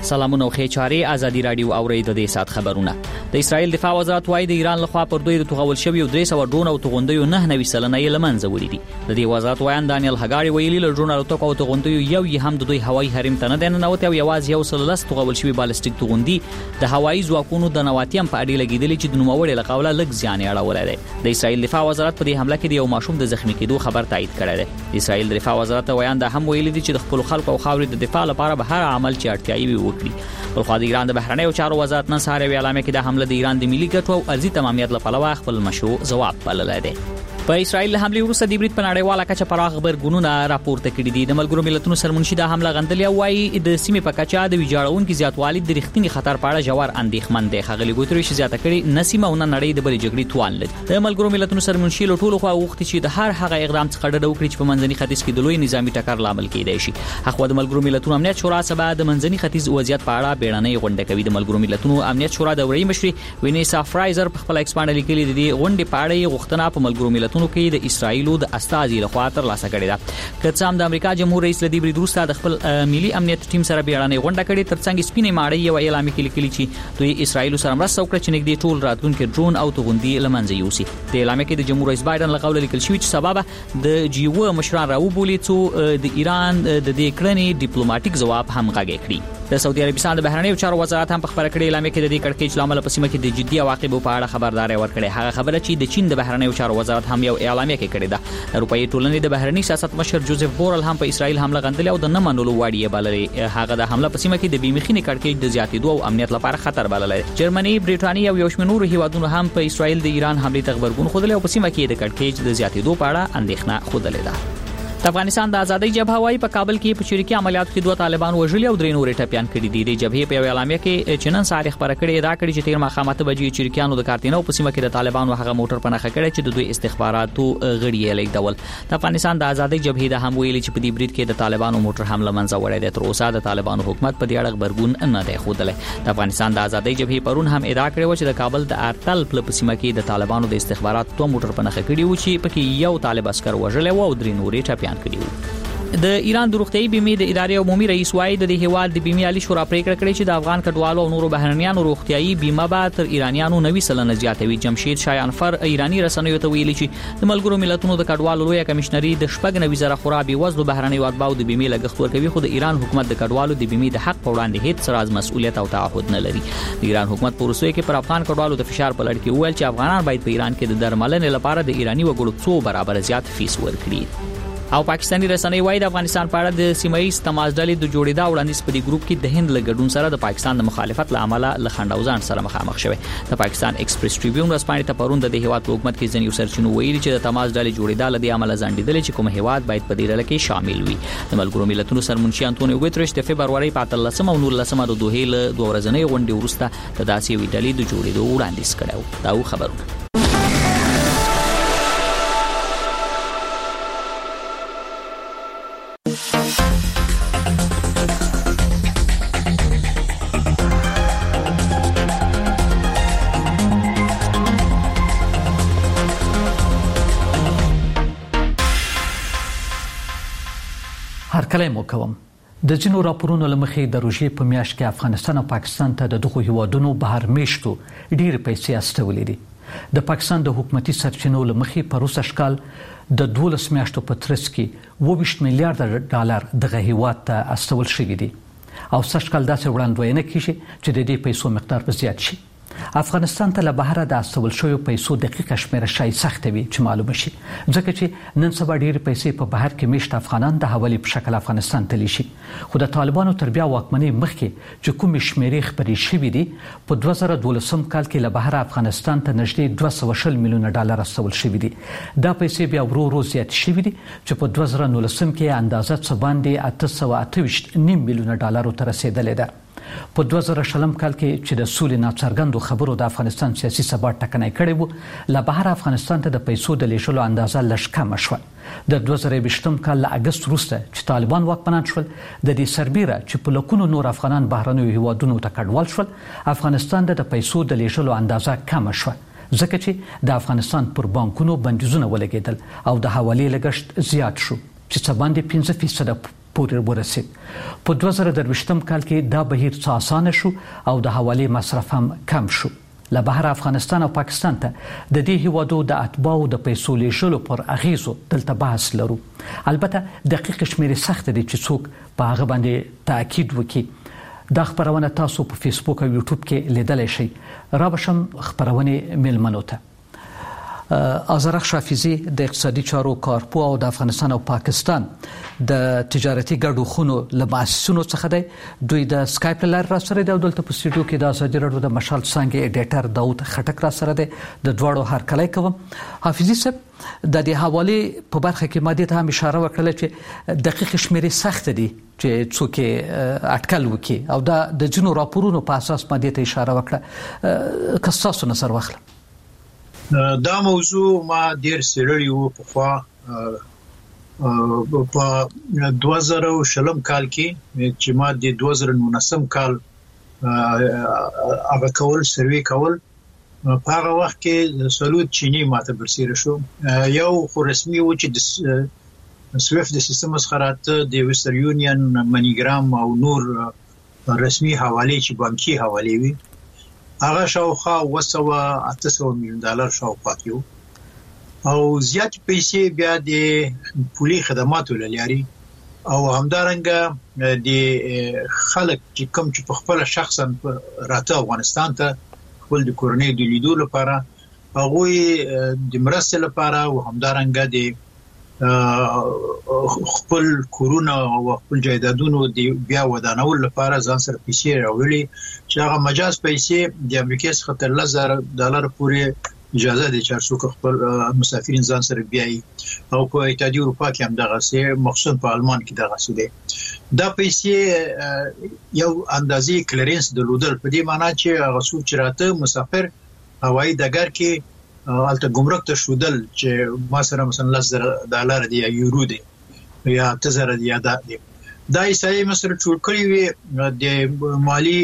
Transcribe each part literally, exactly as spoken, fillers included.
سلامونه خو چاري ازادي رادیو اوریدو د سات خبرونه. د اسرایل دفاع وزارت وايي د ایران لخوا پر دوی د توغول شوی او درې سوه ډرون او توغندیو نه نوي سلنه یې لمنځه وړي دي. د دې وزارت وایي دانیل هګاری ویلي له ډرون او توغو توغندیو یو یې هم د دوی هوایي حریم ته نه دی ننوتی او یوازې یو سل لس توغول شوی بالستیک توغندي د هوایي ځواکونو د نواتیم په اړه لګیدلې چې د نوموړي له قوله لږ زیان یې اړولی دی. د اسرایل دفاع وزارت په دې حمله کې د یو ماشوم د زخمی کېدو خبر تایید کړی دی. د اسرایل دفاع وزارت وایي دا هم ویلي دي چې د خپل خلکو او خاورې د دفاع لپاره به هر عمل چې اړتیاوي وي وکړي. په خو د ایران د بهرنیو چارو وزارت نن سهار ویلامه کې د حمله د ایران د ملي ګټو او ارضي تمامیت لپاره خپل مشروع ځواب بللی دی. په اسرائیل له حمله وروسته د برید په نړیواله کچه پراخ خبرګونونه راپورته کړي دي. د ملګرو ملتونو سرمنشي د حمله غندلې وایي د سیمې په کچه د ویجاړونکو زیاتوالي د رښتینی خطر په اړه ژور اندېښمن دی. خغلی ګوتریش زیاته کړي نسیمه ونه نړۍ د بل جګړې توان لري. د ملګرو ملتونو سرمنشي له ټولو خوا وغوښتي چې د هر هغه اقدام څخه ډډه وکړي چې په منځني ختیځ کې د لوی نظامی ټکر لامل کېدای شي. هغه د ملګرو ملتونو امنیت شورا سبا د منځني ختیځ وضعیت په اړه بیړنۍ غونډه کوي. د ملګرو ملتونو امنیت شورا د وړي مشري وینیسا فرایزر په خپل ایکسپانډ لیکلي د دې غونډې په اړه غوښتنه په ملګرو ملتونو کې د اسرائیل د استازي له خوا تر لاسه کړې ده. که څه هم د امریکا جمهور رئیس لدی برید وروسته د خپل ملي امنیت ټیم سره بیړنۍ غونډه کړې ترڅنګ سپینې ماړۍ یو اعلان کې لیکلي چې دوی اسرائیل سره مرسته وکړه چې نږدې ټول راتلونکي ډرون او توغندي لمنځه یوسي. د اعلان کې د جمهور رئیس بایدن له قوله لیکل شوی چې سبب د جیو مشران راوبولي چې د ایران د دې کړنې ډیپلوماټیک ځواب هم غږی کړي. د سعودي عربستان د بهرنیو چارو وزارت هم په خبره کړې اعلان کې د دې کړکېچ لامل په سیمه کې د جدي عواقبو په اړه خبرداري ورکړې. هغه خبره چې د چین د بهرنیو چارو وزارت هم یو اعلان کې کړی ده. اروپאי ټولنې د بهرنی سیاست مشر جوزف بورل هم په اسرائیل حمله غندلې او د نه منلو وړ یې بللې. هغه د حمله په سیمه کې د بیمخینې کړکېچ د زیاتېدو او امنیت لپاره خطر بللې. جرمني، برېټانیا او یو شمېر نور هیوادونو هم په اسرائیل د ایران حمله ته غبرګون خوده او په سیمه کې د کړکېچ د زیاتېدو په اړه اندېښنه خوده ده. د افغانستان د ازادۍ جبهه وايي په کابل کې په شریکي عملیاتو کې دوه طالبان وژلي او درې نورې ټپيان کړي دي. د جبهې په اعلامیه کې چې نن سهار خبره کړې دا کړي چې تیر ماښام اته بجې شریکانو د کارتینو په سیمه کې د طالبانو هغه موټر په نښه کړی چې د دوی استخباراتو غړي یې لیکدول. د افغانستان د ازادۍ جبهې د هم ویلي چې په دې برید کې د طالبانو موټر حمله منځه وړی دی. تر اوسه د طالبانو حکومت په دې اړه خبرګون نه دی ښودلی. د افغانستان د ازادۍ جبهې پرون هم ادعا کړې و چې د کابل د ارتل په سیمه کې د طالبانو د استخباراتو دوه موټر په نښه کړي و چې پکې یو طالب عسکر وژلی و او درې نورې ټپيان کړي وو. د ایران د روغتیايي بیمې د ادارې عمومي رئیس وايي د هیواد د بیمې عالی شورا پریکړه کړې چې د افغان کډوالو او نورو بهرنیانو روغتیايي بیمه به تر ایرانیانو نوي سلنه زیاتوي. جمشید شایانفر ایرانی رسنیو ته ویلي چې د ملګرو ملتونو د کډوالو لوی کمشنري د شپږ نوي زره خورا بي وزلو بهرنیو اتباعو د بیمې لګښت ورکوي، خو د ایران حکومت د کډوالو د بیمې د حق په وړاندې هیڅ سراز مسؤلیت او تعهد نه لري. د ایران حکومت په روسیه کې پر افغان کډوالو د فشار په لړ کې ویل چې افغانان باید په ایران کې د درملنې لپاره د ایرانی وګړو څو برابر زیات فیس ورکړي. او پاکستاني رسنۍ وايي د افغانستان په اړه د سیمایي تمازډلې د جوړېدا وړاندیز په دې ګروپ کې د هند له ګډون سره د پاکستان د مخالفت له امله له خنډاوزان سره مخامخ شوی. د پاکستان ایکسپریس ټریبیون ورځپاڼې ته پرون د هیواد په حکومت کې ځینې سرچینو ویلي چې د تمازډلې جوړېدا له دې عمله ځنډېدل چې کوم هیواد باید په دې ډله کې شامل وي. د ملګرو ملتونو سرمنشي انټونیو ګوتریش د فبرवरी په اتلسمه او نولسمه د دوحې له دوه ورځنۍ غونډې وروسته د داسې یوې ډلې د جوړېدو وړاندیز کړی. دا خبرونه هرکلی مو کوم. د ځینو راپورونو له مخې د روژې په میاشت کې افغانستان او پاکستان ته د دغو هیوادونو بهر میشتو ډېرې پیسې استولې دي. د پاکستان د حکومتي سرچینو له مخې په روسه شکال د دولس میاشتو په ترڅ کې اووه ویشت میلیارډ ډالر دغه هیواد ته استول شوي دي او سږکال داسې وړاندوینه کیږي چې د دې پیسو مقدار به زیات شي. افغانستان ته له بهره د استول شویو پیسو دقیقه شمیره شاید سخته وي چې معلومه شي، ځکه چې نن سبا ډېرې پیسې په بهر کې میشت افغانان د حوالې په شکل افغانستان ته لیشي. خو د طالبانو تر بیا واکمنۍ مخکې چې کومې شمیرې خپرې شوي دي په دوه زره دولسم کال کې له بهره افغانستان ته نږدې دوه سوه شل میلیونه ډالر استول شوي دي. دا پیسې بیا ورو ورو زیاتې شوي دي چې په دوه زره نولسم کې اندازه څه باندې اته سوه اته ویشت نیم میلیونه ډالرو ته رسېدلې ده. په دوه زره شلم کال کې چې د سولې ناڅرګندو خبرو د افغانستان سیاسي ثبات ټکنی کړی و، له بهر افغانستان ته د پیسو د لیږلو اندازه لږ کمه شوه. د دوه زره یویشتم کال له اګست وروسته چې طالبان واکمنان شول، د دې سربیره چې په لکونو نور افغانان بهرنیو هیوادونو ته کډوال شول، افغانستان د پیسو د لیږلو اندازه کمه شوه، ځکه چې د افغانستان پر بانکونو بندیزونه ولګېدل او د حوالې لګښت زیات شو چې څه باندې پنځه فیصده پورې ورسید. په دوه زره درویشتم کال کې دا بهیر څه اسانه شو او د حوالې مصرف هم کم شو. له بهر افغانستان او پاکستان ته د دې هیوادو د اتباعو د پیسو لیږلو پر اغیزو دلته بحث لرو. البته دقیق شمیرې سخت دي چې څوک په هغه باندې تاکید وکړي. دا خبرونه تاسو په فیسبوک او یوټیوب کې لیدلی شئ. را بشم خبرونه میلمنو ته. آذرخ شافیزی د اقتصادي چارو کارپو او د افغانستان او پاکستان د تجارتي ګډو خونو له مؤسسونو څخه دی. دوی د سکایپ له لارې را سره دی او دلته په سټوډیو کې د ازادي راډیو د مشال څانګې ایډیټر داود خټک را سره دی. د دواړو هرکلی کوم. حافظي صاحب د دې حوالې په برخه کې ماده ته هم اشاره وکړه چې دقیق شمیرې سخت دي چې څوک اټکل وکړي او دا د جنو راپورونو په اساس ماده ته اشاره وکړه. که ستاسو نظر واخلم. دا موضوع ما ډیر سیرلی وو په خوا په دوه زره شلم کال کې چې ما د دوه زره نولسم کال هغه کول سروي کول په هغه وخت کې سلوت چینی ماته برسیره شو. یو خو رسمي و چې د سویفت د سیستم مسخرات د وستر یونین منیګرام او نور رسمي حواله چې بانکي حواله وي هغه شاوخوا وسوه اته سوه میلیون ډالر شاوخوا کیو او زیات پیسې بیا د پولي خدماتو لري او همدارنګه د خلک چې کوم چې په خپل شخصا راته افغانستان ته خپل د کورنۍ د لیدو لپاره هغه د مرستې لپاره او همدارنګه د خپل کورونه او خپل جایدادونو د بیا ودانول لپاره ځان سره پیسې راوړي چې هغه مجاز پیسې د امریکا څخه تر لس زره ډالر پورې اجازه دي چې څوک خپل مسافرین ځان سره بیایي او په اتحادیه اروپا کې هم دغه څه مخصوصا په آلمان کې دغه څه دي. دا پیسې یو اندازې کلیرنس درلودل په دې معنی چې هغه څوک چې راته مسافر هوایي ډګر کې البته ګمرک ته شودل چې ما سره مثلا لس زره ډالر دی یا یورو دی یا اته زره دی یا دا دی دا یې مثلا ټول کړی وي د مالی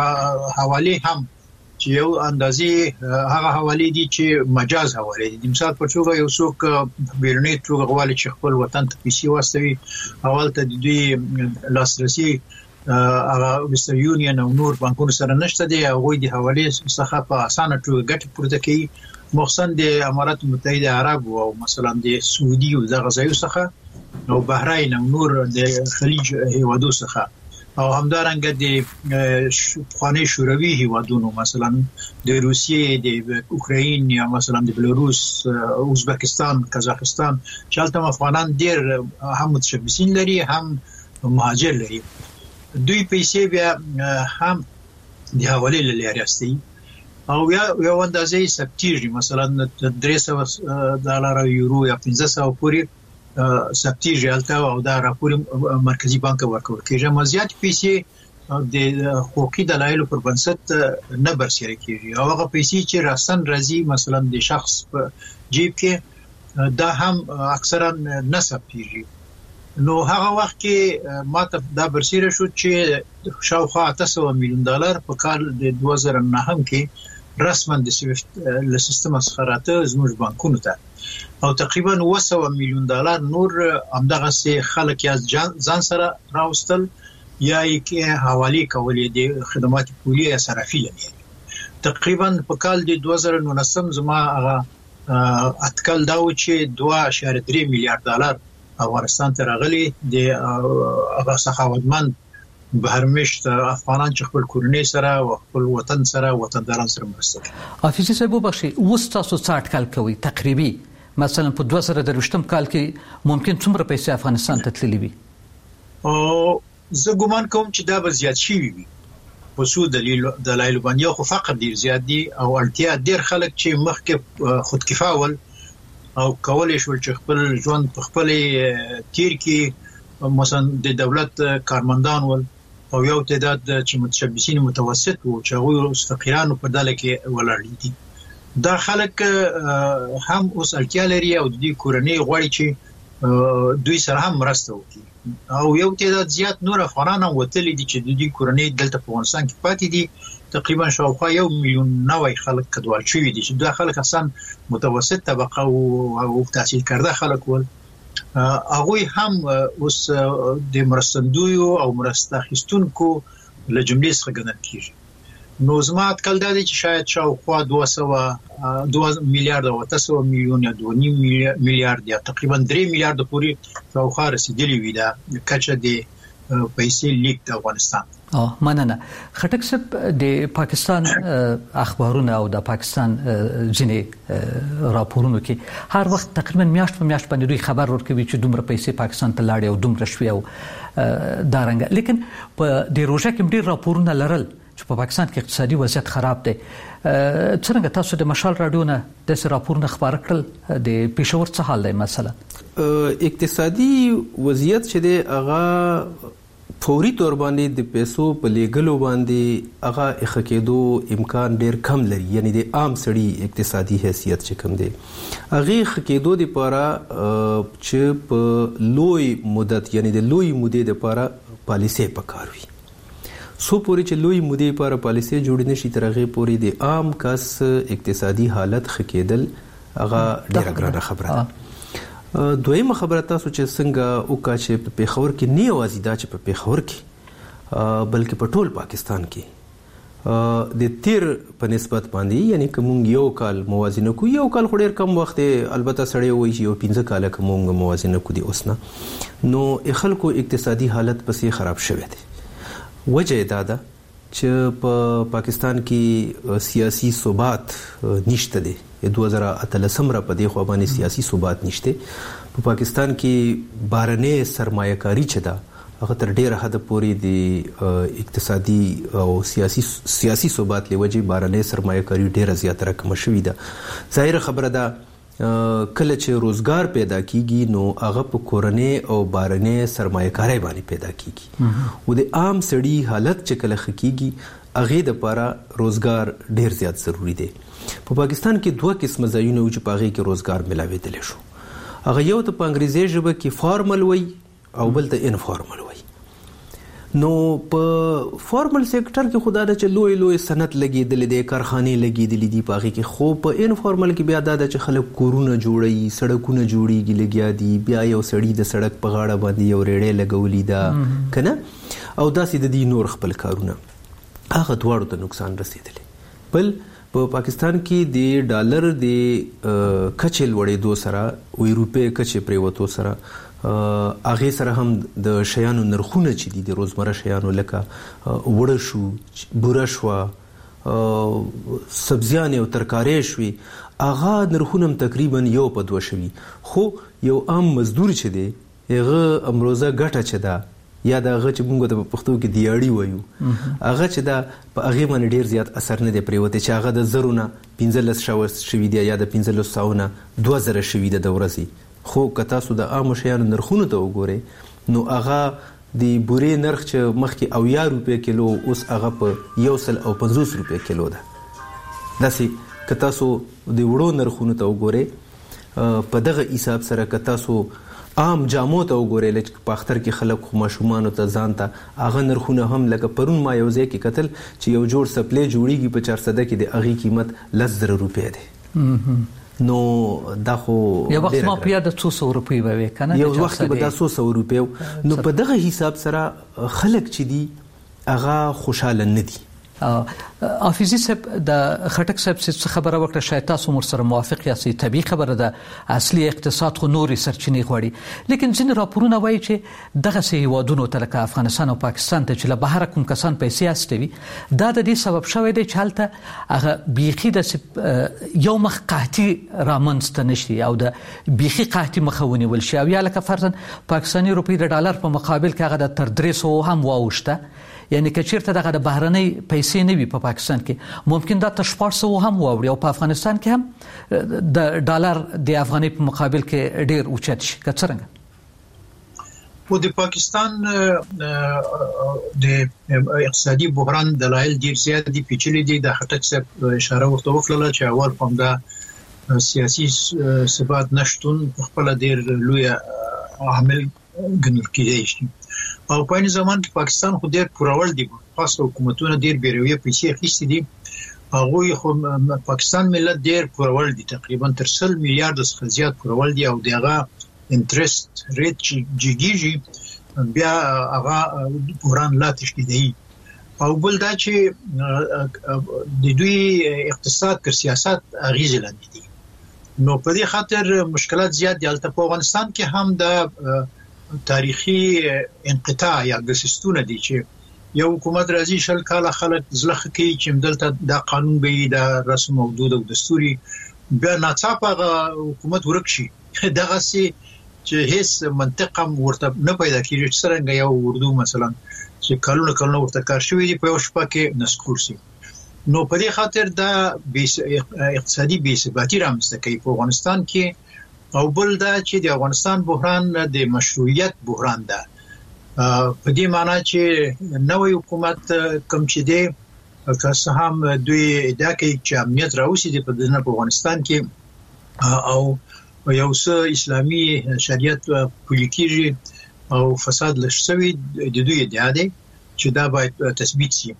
حواله هم چې یو اندازې هغه حواله دي چې مجاز حواله دي. مثال په توګه یو څوک بیرونی توګه غواړي چې خپل وطن ته پیسې واستوي اول ته د دوی لاسرسي هغه وستر یونین او نور بانکونو سره نشته دی هغه د حواله څخه په اسانه توګه ګټه پورته کوي مخصوصا د امارات متحده عرب او مثلا د سعودي او دغه ځایو څخه او بحرین او نور د خلیج هیوادو څخه او همدارنګه د خانه شوروي هیوادونو مثلا د روسیې د اوکراین یا مثلا د بلاروس ازبکستان قزاقستان چالتم افغانان ډیر هم متشبثین لري هم مهاجر لري. دوی پیسې بیا هم د حواله لري استي او یا یو اندازې سبتیږي مثلا درې سوه ډالر یورو یا پنځه سوه پورې سبتیږي البته او دا راپور مرکزی بانک ورکول کېږي. مزیات پیسې د حقوقي دلایلو پر بنسټ نه برسېره کېږي او هغه پیسې چې راستن راځي مثلا د شخص په جیب کې دا هم اکثرا نه سبتیږي. نو هغه وخت کې ماته دا برسېره شو چې شاوخوا اته سوه میلیون ډالر په کال د دوه زره نهم کې رسما د سویفت له سیستم مسخراته زموږ بانکونو ته او تقریبا اوه سوه میلیون ډالر نور همدغه سي خلک یا ځان سره راوستل یا یې حواله کولې د خدمات پولي یا صرافي لري. تقریبا په کال د دوه زره نولسم زما هغه اټکل دا و چې دوه اعشاریه درې میلیارډ ډالر افغانستان ته راغلي د هغه سخاوتمند بهرمشت افغانان چې خپل کورنۍ سره او خپل وطن سره وطنداران سره مرسته کوي. حافظ صاحب وبخښئ اوس تاسو څه اټکل کوئ تقریبي مثلا په دوه زره درویشتم کال کې ممکن څومره پیسې افغانستان ته تللي وي؟ او زه ګومان کوم چې دا به زیات شي وي په څو دلیل دلایل باندې خو فقر ډیر زیات دي او اړتیا ډیر خلک چې مخکې خودکفا ول او کولای شول چې خپل ژوند په خپل تیر کې مثلا د دولت کارمندان ول او یو تعداد چې متشبثین متوسط وو چې هغه فقیرانو په ډله کې ولاړ دي. دا خلک هم اوس اړتیا لري او د دې کورنۍ غواړي چې دوی سره هم مرسته وکړي او یو تعداد زیات نور افغانان هم وتلي دي چې د دې کورنۍ دلته په افغانستان کې پاتې دي تقریبا شاوخوا یو میلیون نوي خلک کډوال شوي دي چې دا خلک اصلا متوسط طبقه او تحصیل کرده خلک ول هغه هم اوس د مرستندویو او مرسته اخیستونکو له جملې څخه ګڼل کیږي. نو زما اټکل دا دی چې شاید شاوخوا دوه سوه دوه میلیارډ او اته سوه میلیون یا دوه نیم میلیارډ یا تقریبا درې میلیارډ پورې شاوخوا رسیدلی وي دا کچه د پیسې لیک د افغانستان. اه مننه. خټک صاحب د پاکستان اخبارونه او د پاکستان ځینې راپورونو کې هر وخت تقریبا میاشت په میاشت باندې دوی خبر ورکوي چې دومره پیسې پاکستان ته لاړې او دومره شوي او دارنګه، لیکن په د روژه کې ډېر راپورونه لرل چې په پاکستان کې اقتصادي وضعیت خراب دی. څنګه تاسو د مشال رادیو نه د راپورونه خبر کړل د پېښور څه حال دی؟ مثلا اقتصادي وضعیت چې دی هغه فوري تور باندې د پیسو په لیګلو باندې هغه اخ کېدو امکان ډیر کم لري، یعنی د عام سړي اقتصادي حیثیت چې کم دی هغه اخ کېدو د لپاره چې په لوی مدت یعنی د لوی مودې لپاره پالیسي پکاروي. سو پوری چې لوی مودې لپاره پالیسي جوړ نشي تر هغه پوری د عام کس اقتصادي حالت خکېدل هغه ډیره ګرانه خبره ده. دویمه خبره تاسو چې څنګه وکا چې په پیښور کې نه یوازې دا چې په پیښور کې بلکې په ټول پاکستان کې د تیر په نسبت باندې یعنی کوم یو کال موازنه کو یو کال خو ډیر کم وخت البته سړی وایي چې یو پنځه کال کوم موازنه کو دی اوسنه نو خلکو اقتصادي حالت پسې خراب شوه دی. وجه دا ده چې په پاکستان کې سیاسي ثبات نشته دی. دوه هزار اتلسم را په دې خو باندې سیاسي ثبات نشته. په پاکستان کې بهرنۍ سرمایه‌کاري چې ده هغه تر ډیره حد پورې د اقتصادي او سیاسي سیاسي ثبات لوجه بهرنۍ سرمایه‌کاري ډیره زیاته رقم شوې ده. ظاهر خبره ده کله چې روزګار پیدا کیږي نو هغه په کورنۍ او بهرنۍ سرمایه‌کاري باندې پیدا کیږي او د عام سړي حالت چې کله خکېږي هغه د لپاره روزګار ډیر زیات ضروری دی. په پاکستان کې دوه قسم ځایونه چې په هغه کې روزګار ملاوېدل شو. هغه یو ته په انګریزي ژبه کې فارمل وای او بل ته انفارمل وای. نو په فارمل سېکټر کې خدای د لوی لوی صنعت لګېدلې دي، کارخانې لګېدلې دي په هغه کې، خو په انفارمل کې بیا دا چې خلک کورونه جوړي، سړکونه جوړيږي لګیا دي، بیا یو سړی د سړک په غاړه باندې یو ریړې لګولې ده کنه او داسې د دې نور خپل کارونه هغه دواړو ته نقصان رسیدلی. بل په پا پاکستان کې د ډالر د کچې لوړېدو سره او روپې کچې پریوتو سره هغه سره هم د شیانو نرخونه چې دي د روزمره شیانو لکه وړه شو، بوره شو، سبزیان او ترکارې شوي، هغه نرخونه تقریبا یو په دوه شوي. خو یو عام مزدور چې دی هغه امروزه ګټه چې ده یا د هغه چې موږ د پښتو کې دیاړي وایو هغه چې دا په هغه باندې ډیر زیات اثر نه دی پریوته چې هغه د زرونه پنځلس شوي دی یا د پنځلس ساونه دوه زره شوي دی د ورځې. خو که تاسو د عام شیانو نرخونو ته وګورئ نو هغه د بورې نرخ چې مخکې اویا روپۍ کیلو اوس هغه په یو سل او پنځوس روپۍ کیلو ده. داسې که تاسو د وړو نرخونو ته وګورئ په دغه حساب سره که تاسو عام جامو ته وګورئ لکه په اختر کې خلک خو ماشومانو ته ځان ته هغه نرخونه هم لکه پرون ما یو ځای کې کتل چې یو جوړ سپلې جوړیږي په چار سده کې د هغې قیمت لس زره روپۍ دی. نو دا خو یو وخت ما په یاد څو سوه روپۍ به وي کنه یو وخت به دا څو سوه روپۍ نو په دغه حساب سره خلک چې دي هغه خوشاله نه دي. حافظي صاحب د خټک صاحب څخه خبره وکړه، شاید تاسو مر سره موافق یاست. طبيعي خبره ده اصلي اقتصاد خو نوري سرچینې غواړي، لیکن ځینې راپورونه وایي چې دغه سه هیوادونو ته لکه افغانستان او پاکستان ته چې له بهر کوم کسان پیسې استوي دا د دې سبب شوی دی چې هلته هغه بیخي د یو مخ قحطي رامنځته نشي او د بیخي قحطي مخه ونیول شي، او یا لکه فرضاً پاکستاني روپۍ د ډالر په مقابل کې هغه د تر درې سوه هم واوښته. یعنی که چیرته دغه د بهرنۍ پیسې نه وي په پاکستان کې ممکن دا تر شپږ سوه هم واوړي او په افغانستان کې هم د ډالر د افغانۍ په مقابل کې ډیر اوچت شي. که څرنګه په د پاکستان د اقتصادي بحران دلایل ډیر زیات دي، پیچلي دي. د خټک صاحب اشاره ورته وکړه چې اول کوم دا سیاسي ثبات نشټون خپل ډیر لوی عامل ګڼل کېدای شي. او په این زمان کې پاکستان خو ډېر پرول دي، خاص حکومتونه ډېر بیرویه پیسې اخیستې دي. هغوی خو پاکستان ملت ډېر پرول دي، تقریبا تر سل میلیارډ څخه زیات پرول دي او دغه انټرست ریټ جګیږي بیا هغه بحران لا تشدیدي او بل دا چې د دوی اقتصاد تر سیاست اغیزه لاندې دي نو په دې خاطر مشکلات زیات دي البته په افغانستان کې هم د تاریخي انقطاع یا ګسستونه دي چې یو حکومت راځي شل کاله خلک زلخ کوي چې دلته د قانون به د رسم او دود او دستوري بیا ناڅاپه حکومت ورک شي دغه سي چې هیڅ منطق هم ورته نه پیدا کیږي چې څنګه یو اردو مثلا چې کلونه کلونه ورته کار شوی دی په یو شپه کې نسکور شي نو په دې خاطر دا اقتصادي بې ثباتي رامنځته کوي په افغانستان کې او بل دا چې د افغانستان بحران د مشروعیت بحران ده په دې معنی چې نوې حکومت کوم چې دی که څه هم دوی ادعا کوي چې امنیت راوستي په دنیا په افغانستان کې او یو څه اسلامي شریعت پلي کیږي او فساد لشتوي د دوی ادعا ده چې دا باید تثبیت شي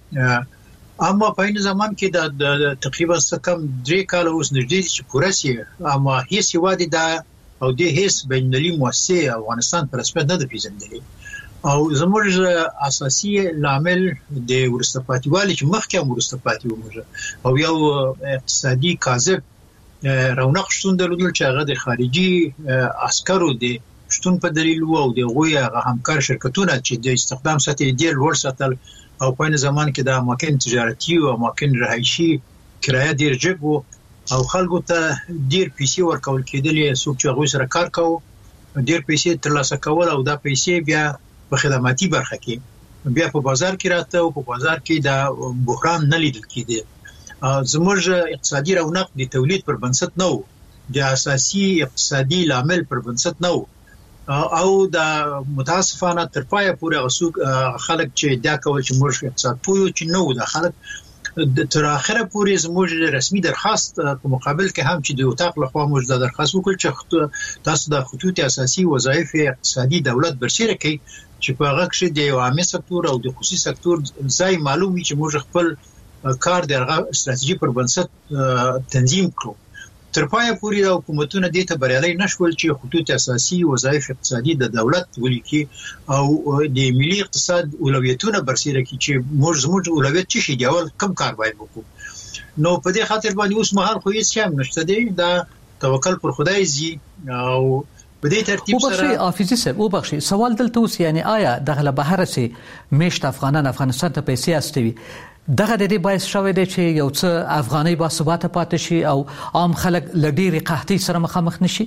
اما په این زمان کې د تقریبا کم درې کال اوس نږدې چې پوره شي اما هیڅ وادي دا او د هیڅ بینالمللي مؤسسه افغانستان پر اساس نه د پیژندلې او زموږ اساسي لامل د ورستپاتیوالي چې مخکې ورستپاتیو موږ او یو اقتصادي کاذب رونق شتون درلودل چې هغه د خارجي عسکرو د شتون په دلیل وو او د غوی هغه همکار شرکتونه چې د استخدام سطح ډیر لوړ ساتل او په این زمان کې د اماکن تجارتي او اماکن رهایشي کرایه ډیر جګ وو او خلکو ته ډیر پیسې ورکول کېدلې څوک چې غوی سره کار کوي ډیر پیسې ترلاسه کول او دا پیسې بیا په خدماتي برخه کې بیا په بازار کې راته او په بازار کې دا بحران نه لیدل کېده زموږ اقتصادي رونق د تولید پر بنسټ نه و د اساسي اقتصادي لامل پر بنسټ نه و او دا متاسفانه تر پایه پورې غسوک خلک چې دا کول چې موږ اقتصاد پویو چې نو دا خلک تر اخره پورې زموږ رسمي درخواست په مقابل کې هم چې د وټاق لخوا موږ د درخواست وکړ چې تاسو د خطوط اساسي وظایف اقتصادي دولت برسیره کړئ چې په هغه کې د عامه سکتور او د خصوصي سکتور ځای معلومي چې موږ خپل کار د استراتیژي پر بنسټ تنظیم کړو تر پایه پورې د حکومتونو د ته بریالي نشول چې خطوط اساسي وظایف اقتصادي د دولت ولیکي او د ملي اقتصاد اولویتونه برسیره کی چې موږ زموږ اولویت څه شي دی اول کم کار باید وکړو نو په دې خاطر باندې اوس مهال خو هیڅ هم نشته دی دا توکل پر خدای زی او په دې ترتیب سره وبخښي حافظي صاحب وبخښي سوال دلته اوس یعنی آیا دغه بهر سي میشت افغانان افغانستان ته پیسې استوي دغه د دې باعث شوی دی چې یو څه افغاني با ثبات پاتې شي او عام خلک لډيري قحطي سره مخامخ نشي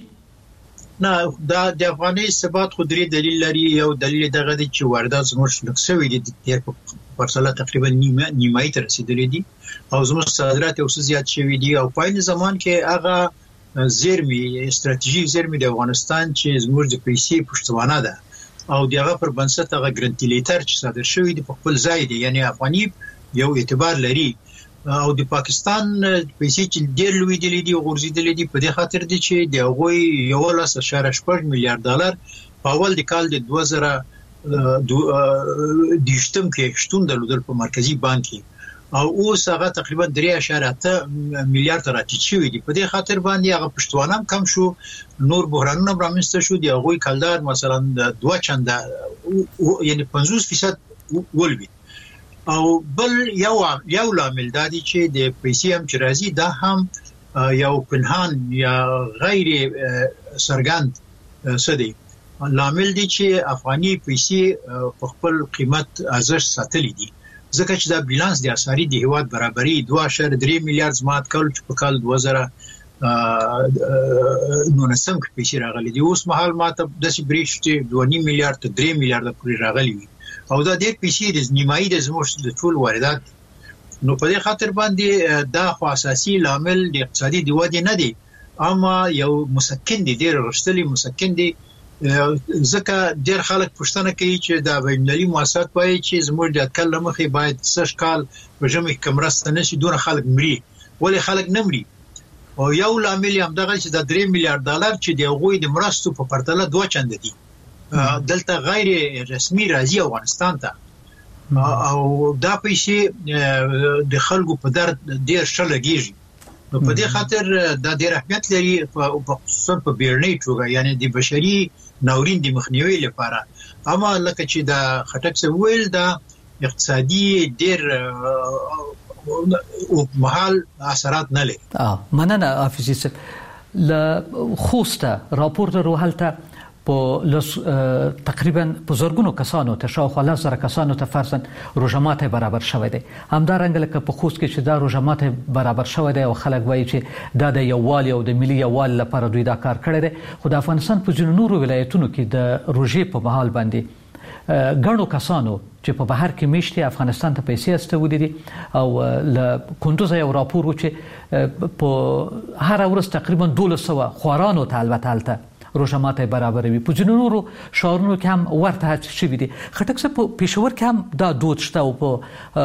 نه دا د افغاني ثبات خو درې دلیل لري یو دلیل دغه دی چې واردات زموږ لکسوي دي د پرسله تقریبا نیمه نیمایي تر رسیدلې دي او زموږ صادرات اوس زیات شوي دي او په این زمان کې هغه زیرمي استراتیژیک زیرمي د افغانستان چې زموږ د پیسې پښتوانه ده او دغه پر بنسټ هغه ګرانټیلیټر چې صادر شوی دی په خپل ځای دی یعنی افغاني یو اعتبار لري او د پاکستان پیسې چې ډېر لوی دي دي غورځېدلې دي په دې خاطر دي چې د هغوی یو لاس اشاره شپږ میلیارډ ډالر په اول د کال د دوه زره دیشتم کې شتون درلودل په مرکزی بانک کې او اوس هغه تقریبا درې اشاره اته میلیارډ ته راټیټ شوی دی په دې خاطر باندې هغه پښتوانم کم شو نور بحرانونه رامنځته شو دی هغوی کلدار مثلا د دوه چنده یعنی پنځوس فیصد ولوي او بل یو یو لامل دا دی چې د پیسې هم چې راځي دا هم یو پنهان یا غیر سرګند څه دی لامل دی چې افغاني پیسې په خپل قیمت ارزښت ساتلې دي ځکه چې دا بیلانس د اساري د هیواد برابرۍ دوه اشاریه درې میلیارډ زمات کول چې په کال دوه زره نو نسم کې پیسې راغلي دي اوس مهال ماته د سی بریښت دوه نیم میلیارډ ته درې میلیارډ پورې راغلي وي او دا ډېر پیسې د نیمایي د زموږ د ټول واردات نو په دې خاطر باندې دا خو اساسي لامل د اقتصادي د ودې نه دی اما یو مسکن دی ډېر غشتلي مسکن دی ځکه ډېر خلک پوښتنه کوي چې دا بینالمللي مؤسسات وایي چې زموږ د اټکل مخې باید سږ کال په ژمي کې مرسته نشي دونه خلک مري ولې خلک نه مري او یو لامل هم دغه چې د درې میلیارډ ډالر چې د هغوی د مرستو په پرتله دوه چنده دي دلته غیر رسمي راځي افغانستان ته او دا پیسې د خلکو په درد ډیر شلګیږي په دې خاطر د ډېر اهمیت لري په خصوصا په بیرنۍ توګه یعنی د بشري ناورین د مخنیوي لپاره اما لکه چې د خټک څه ویل د اقتصادي ډېر او محل اثرات نه لري. مننه حافظي صاحب. ل خوسته راپور درو هلته په تقریبا په زورګونو کسانو ته شاوخوا لس زره کسانو ته فرضاً روژه برابر شوی دی. همدارنګه لکه په خوست کې چې دا روژه برابر شوی دی او خلک وایي چې دا د یووالي او د ملي یووالي لپاره دوی دا کار کړی دی. خو د افغانستان په ځینو نورو ولایتونو کې د روژې په مهال باندې ګڼو کسانو چې په بهر کې میشتي افغانستان ته پیسې استولې دي او ل کندوز یو راپور و چې په هر ورځ تقریبا دولس سوه خوارانو ته البته هلته روژه ماته برابر وي. په ځینو نورو ښارونو کې هم ورته شوي دي. خټک صاحب په پېښور کې هم دا دود شته او په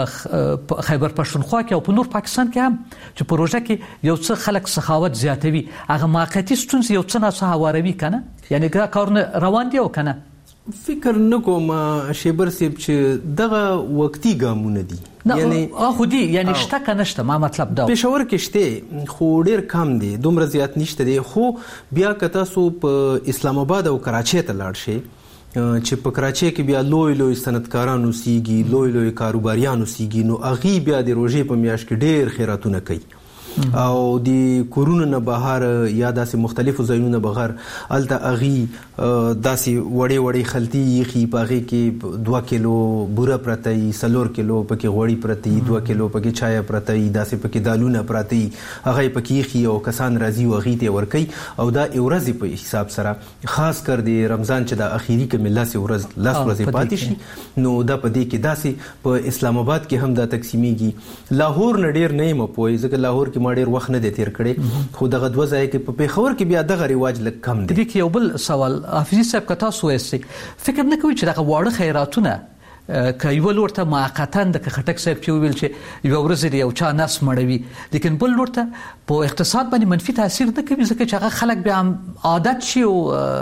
خیبر پښتونخوا کې او په نور پاکستان کې هم چې په روژه کې یو څه خلک سخاوت زیاتوي هغه موقتي ستونزې یو څه ناڅه هواروي که نه یعنې دا کارونه روان دي او که نه فکر نه کوم شیبر صاحب چې دغه وقتی ګامونه دي یعنی خو دي یعنی شته که نشته ما مطلب دا پېښور کې شته خو ډېر کم دي دومره زیات نشته دي خو بیا که تاسو په اسلام آباد او کراچۍ ته لاړ شئ چې په کراچۍ کې بیا لوی لوی صنعتکاران اوسیږي لوی لوی کاروباریان اوسیږي نو هغوی بیا د روژې په میاشت کې ډېر خیراتونه کوي او د کورونو نه بهر یا داسې مختلفو ځایونو نه بغیر هلته هغوی داسې وړې وړې خلطې ایښي په هغې کې دوه کیلو بوره پرته وي څلور کیلو پکې غوړي پرته وي دوه کیلو پکې چایه پرته وي داسې پکې دالونه پراته وي هغه یې پکې ایښي او کسان راځي او هغوی ته یې ورکوي او دا یو ورځې په حساب سره خاص کر د رمضان چې د اخري کې لس ورځ لس ورځې پاتې شي نو دا په دې کې داسې په اسلام آباد کې هم دا تقسیمیږي. لاهور نه ډېر نه یم پوهی ځکه لاهور کې ما ډېر وخت نه دی تیر کړی خو دغه دوه ځایه کې په پېښور کې بیا دغه رواج لږ کم دی. دې کې یو بل سوال حافظي صاحب که تاسو وایستئ فکر نه کوئ چې دغه واړه خیراتونه که یوه لور ته موقتا د خټک صاحب چې وویل چې یوه ورځ د یو چا نس مړوي لیکن بل لور ته په اقتصاد باندې منفي تاثیر نه کوي ځکه چې هغه خلک بیا عادت شي او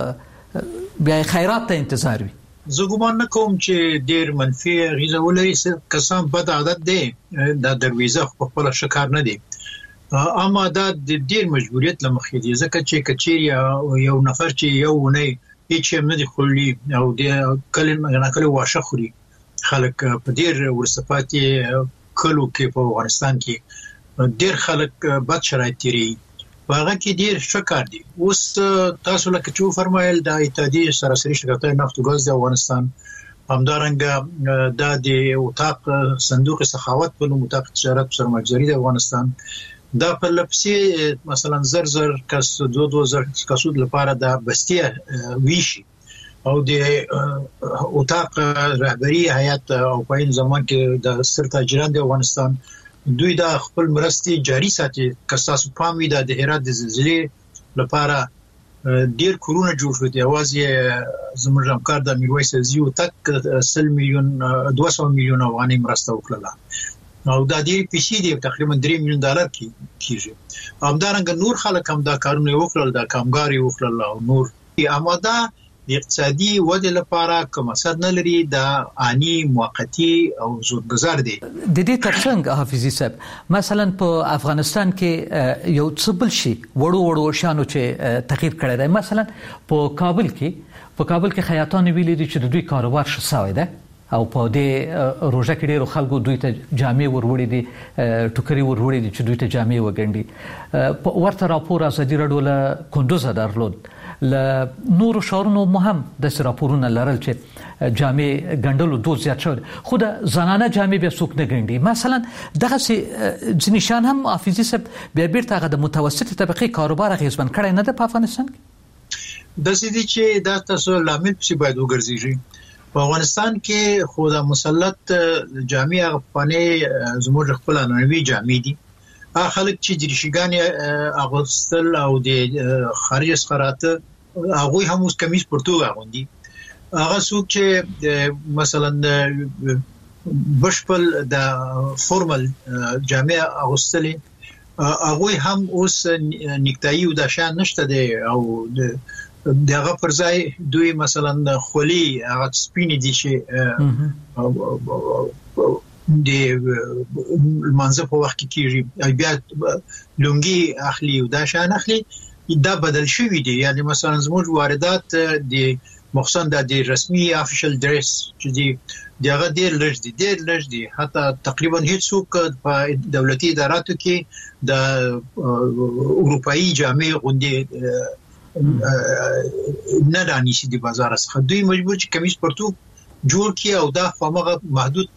بیا خیرات ته انتظار وي. زه ګمان نه کوم چې ډېر منفي اغېزه ولري کسان بد عادت دی دا درویزه خو په خپله ښه کار نه دی اما دا د ډېر مجبوریت له مخې دی ځکه چې که چیرې یو نفر چې یو اونۍ هېڅ شی نه دي خوړلي او د کله ناکله واښه خوري خلک په ډېر وروسته پاتې کلو کې په افغانستان کې ډېر خلک بد شرایط تېروي په هغه کې ډېر ښه کار دی. اوس تاسو لکه چې وفرمایل د اتحادیې سراسري شرکتهای نفت و ګاز د افغانستان همدارنګه دا د اتاق صندوق سخاوت په نوم اتاق تجارت و سرمایه‌گذاري د افغانستان دا په لپسې مثلا زر زر کس دو دو زر کسو لپاره د بستیه ویشي او د اتاق رهبری هیئت او په این زمان کې د ستر تاجران د افغانستان دوی دا خپل مرستې جاری ساتي که تاسو پام وي د هرات د زلزلې لپاره ډیر کورونه جوړ شو دي یوازې زموږ همکار د میرویس زیو تک سل میلیون دوه سوه میلیون افغانۍ مرسته وکړه او دا ډیر پیسې دي تقریبا درې میلیون ډالر کیږي. همدارنګه نور خلک هم دا کارونه وکړل د کارګر وکړل او نور اما دا د اقتصادي ودې لپاره کوم اثر نه لري دا اني موقتی او زودګذر دي. د دې ترڅنګ حافظي صاحب مثلا په افغانستان کې یو څه بل شي وړو وړو شانو چې تغییر کړی دی مثلا په کابل کې په کابل کې خیاطان ویلي دي چې د دوی کاروبار ښه شوی دی او په دې روژه کې ډېرو خلکو دوی ته جامې وروړي دي ټوکرې وروړي دي چې دوی ته جامې وګنډي. ورته راپور ازادي راډیو له کندوزه درلود له نورو ښارونو مو هم داسې راپورونه لرل چې جامې ګنډلو دود زیات شوی خو د زنانه جامې بیا څوک نه ګنډي. مثلا دغسې ځینې شیان هم حافظي صاحب بیا بیرته هغه د متوسطې طبقې کاروبار اغېزمن کړی نه ده په افغانستان کې داسې دي چې دا تاسو لامل پسې باید وګرځېږي. په افغانستان کې خو د مسلط جامې هغه پخوانۍ زموږ خپل عنعنوي جامې دي هغه خلک چې دریشګانې اغوستل او د خارج څخه راته هغوی هم اوس کمیس پرتوګ اغوندي هغه څوک چې مثلا بشپړ د فورمل جامې اغوستلې هغوی هم اوس نیکتایي او د شان نشته دی او دغه پر ځای دوی مثلا خولي هغه سپینې دي چې د منځ په وخت کې کیږي بیا لونګي اخلي او دا شان اخلي دا بدل شوی دی. یعنی مثلا زموږ واردات د مخصوصا د رسمي افیشل ډریس چې دی دغه ډیر لږ دي ډیر لږ دي حتی تقریبا هیڅ څوک په دولتي اداراتو کې د اروپאי جامع غوندي نه رانیسي د بازار څخه. دوی مجبور چې کمیس پرتوب جوړ کړي او دا خامغه محدود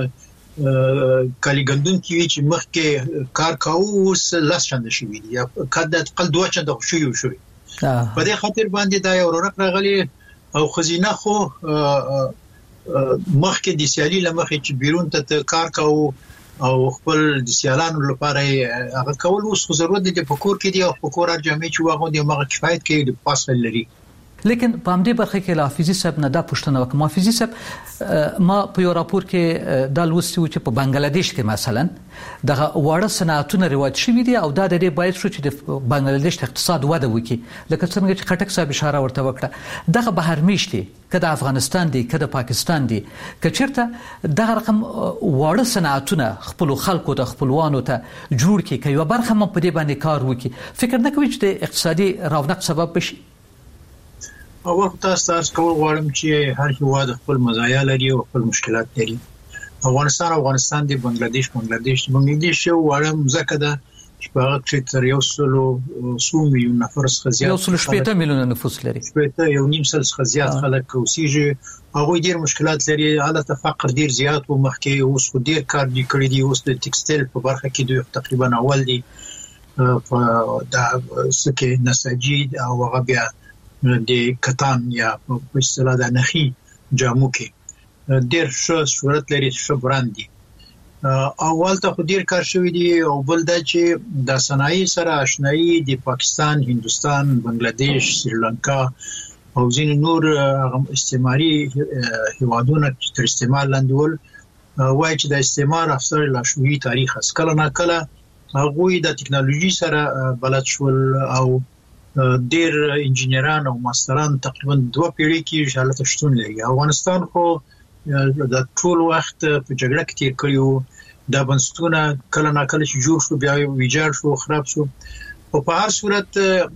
کالی ګندون کې چې مخکې کار کاوه اوس لاس چنده شوی دي یا کله تقل دوه چنده شوی شوی په دې خاطر باندې دا یو رونق راغلی او خزینه خو مخکې د سیالي لمخې چې بیرون ته کار کاوه او خپل د سیالانو لپاره هغه کول اوس ضرورت دی په کور کې دی او په کور ارجمه چې واغو دی مغه کفایت کوي د پاسل لري. لیکن په همدې برخه کې حافظي صاحب نه دا پوښتنه وکړه. حافظي صاحب ما په یو راپور کې د لوستي و چې په بنگلاديش کې مثلا دغه واړه صنعتونه رواج شوي دي او دا د دې باعث شو چې د بنگلاديش اقتصاد وده وکړي. لکه څنګه چې خټک صاحب اشاره ورته وکړه دغه بهر میشتي کله افغانستان دی کله پاکستان دی کچرته دغه رقم واړه صنعتونه خپل خلکو ته خپلوانو ته جوړ کړي کوي برخه هم په دې باندې کار وکړي. فکر نه کوي چې د اقتصادي رونق سبب بشي؟ او وخت تاسو کول غواړم چې هر هیواد خپل مزایا لري او خپل مشکلات لري. افغانستان افغانستان دی بنگلاديش بنگلاديش بنگلاديش یو وړم ځکه دا چې په هغه کې تر یو سلو سو میلیون نفر څخه زیات یو سلو شپږ میلیون نفوس لري شپږ یو نیم سل څخه زیات خلک اوسېږي. هغه ډیر مشکلات لري حالت فقر ډیر زیات و مخکې اوس خو ډیر کار دی کړی دی. اوس د ټیکسټایل په برخه کې دوی تقریبا اول دی په دا سکه نساجي او هغه بیا د کتان یا په اصطلاح د نخي جامو کې ډیر ښه صورت لري ښه برند دي. اول ته خو ډیر کار شوی دی او بل دا چې د صنایع سره آشنایی د پاکستان هندستان بنگلاديش سریلانکا او ځینې نور استعماري هیوادونه تر استعمار لاندې ول وایي چې د استعمار افسر لا شوی تاریخ اس کله نه کله هغه د ټکنالوژي سره بلد شول او ډیر انجینران او ماستران تقریبا دوه پیړۍ کې حالت شتون لري. افغانستان خو د ټول وخت په جګړه کې تیر کړیو د بنسټونه کله نه کله چې جوړ شو بیا ویجاړ شو خراب شو. او په هر صورت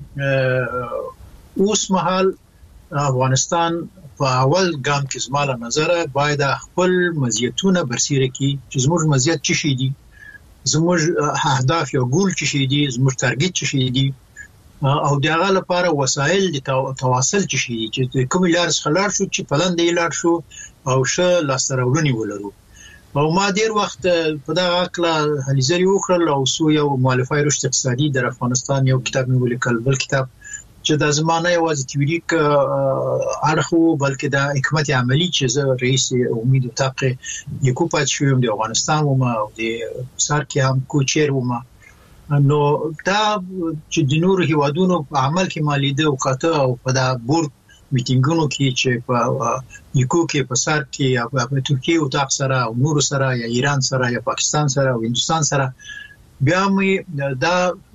اوس مهال افغانستان په اول ګام کې زماله نظر باید خپل مزیتونه برسیره کړي چې زموږ مزیت څه شي دي زموږ اهداف یا ګول څه شي دي زموږ ټارګټ څه شي دي او دغه لپاره وسایل د تواصل چې شي چې کوم لار خلار شو چې پلان دی لار شو او شه لاسرولنی ولرو. او ما ډیر وخت په دغه اکلا هلیزری وکړل او سو یو مؤلفه رشد اقتصادي د افغانستان یو کتاب مې ولیکل بل کتاب چې د زمانه یوازې تیوریک اړخو بلکې د حکمت عملی چې زه رئیس امید تاقه یکو پات شوم د افغانستان و ما او د سر کې هم کوچیر و ما نو دا چې د نور هیوادونو په عمل کې مالیده او قاطع او په دا بورډ میټینګونو کې چې په یکو کې په سر کې یا په ترکیه او تاق سره او نور سره یا ایران سره یا پاکستان سره او هندستان سره بیا مې دا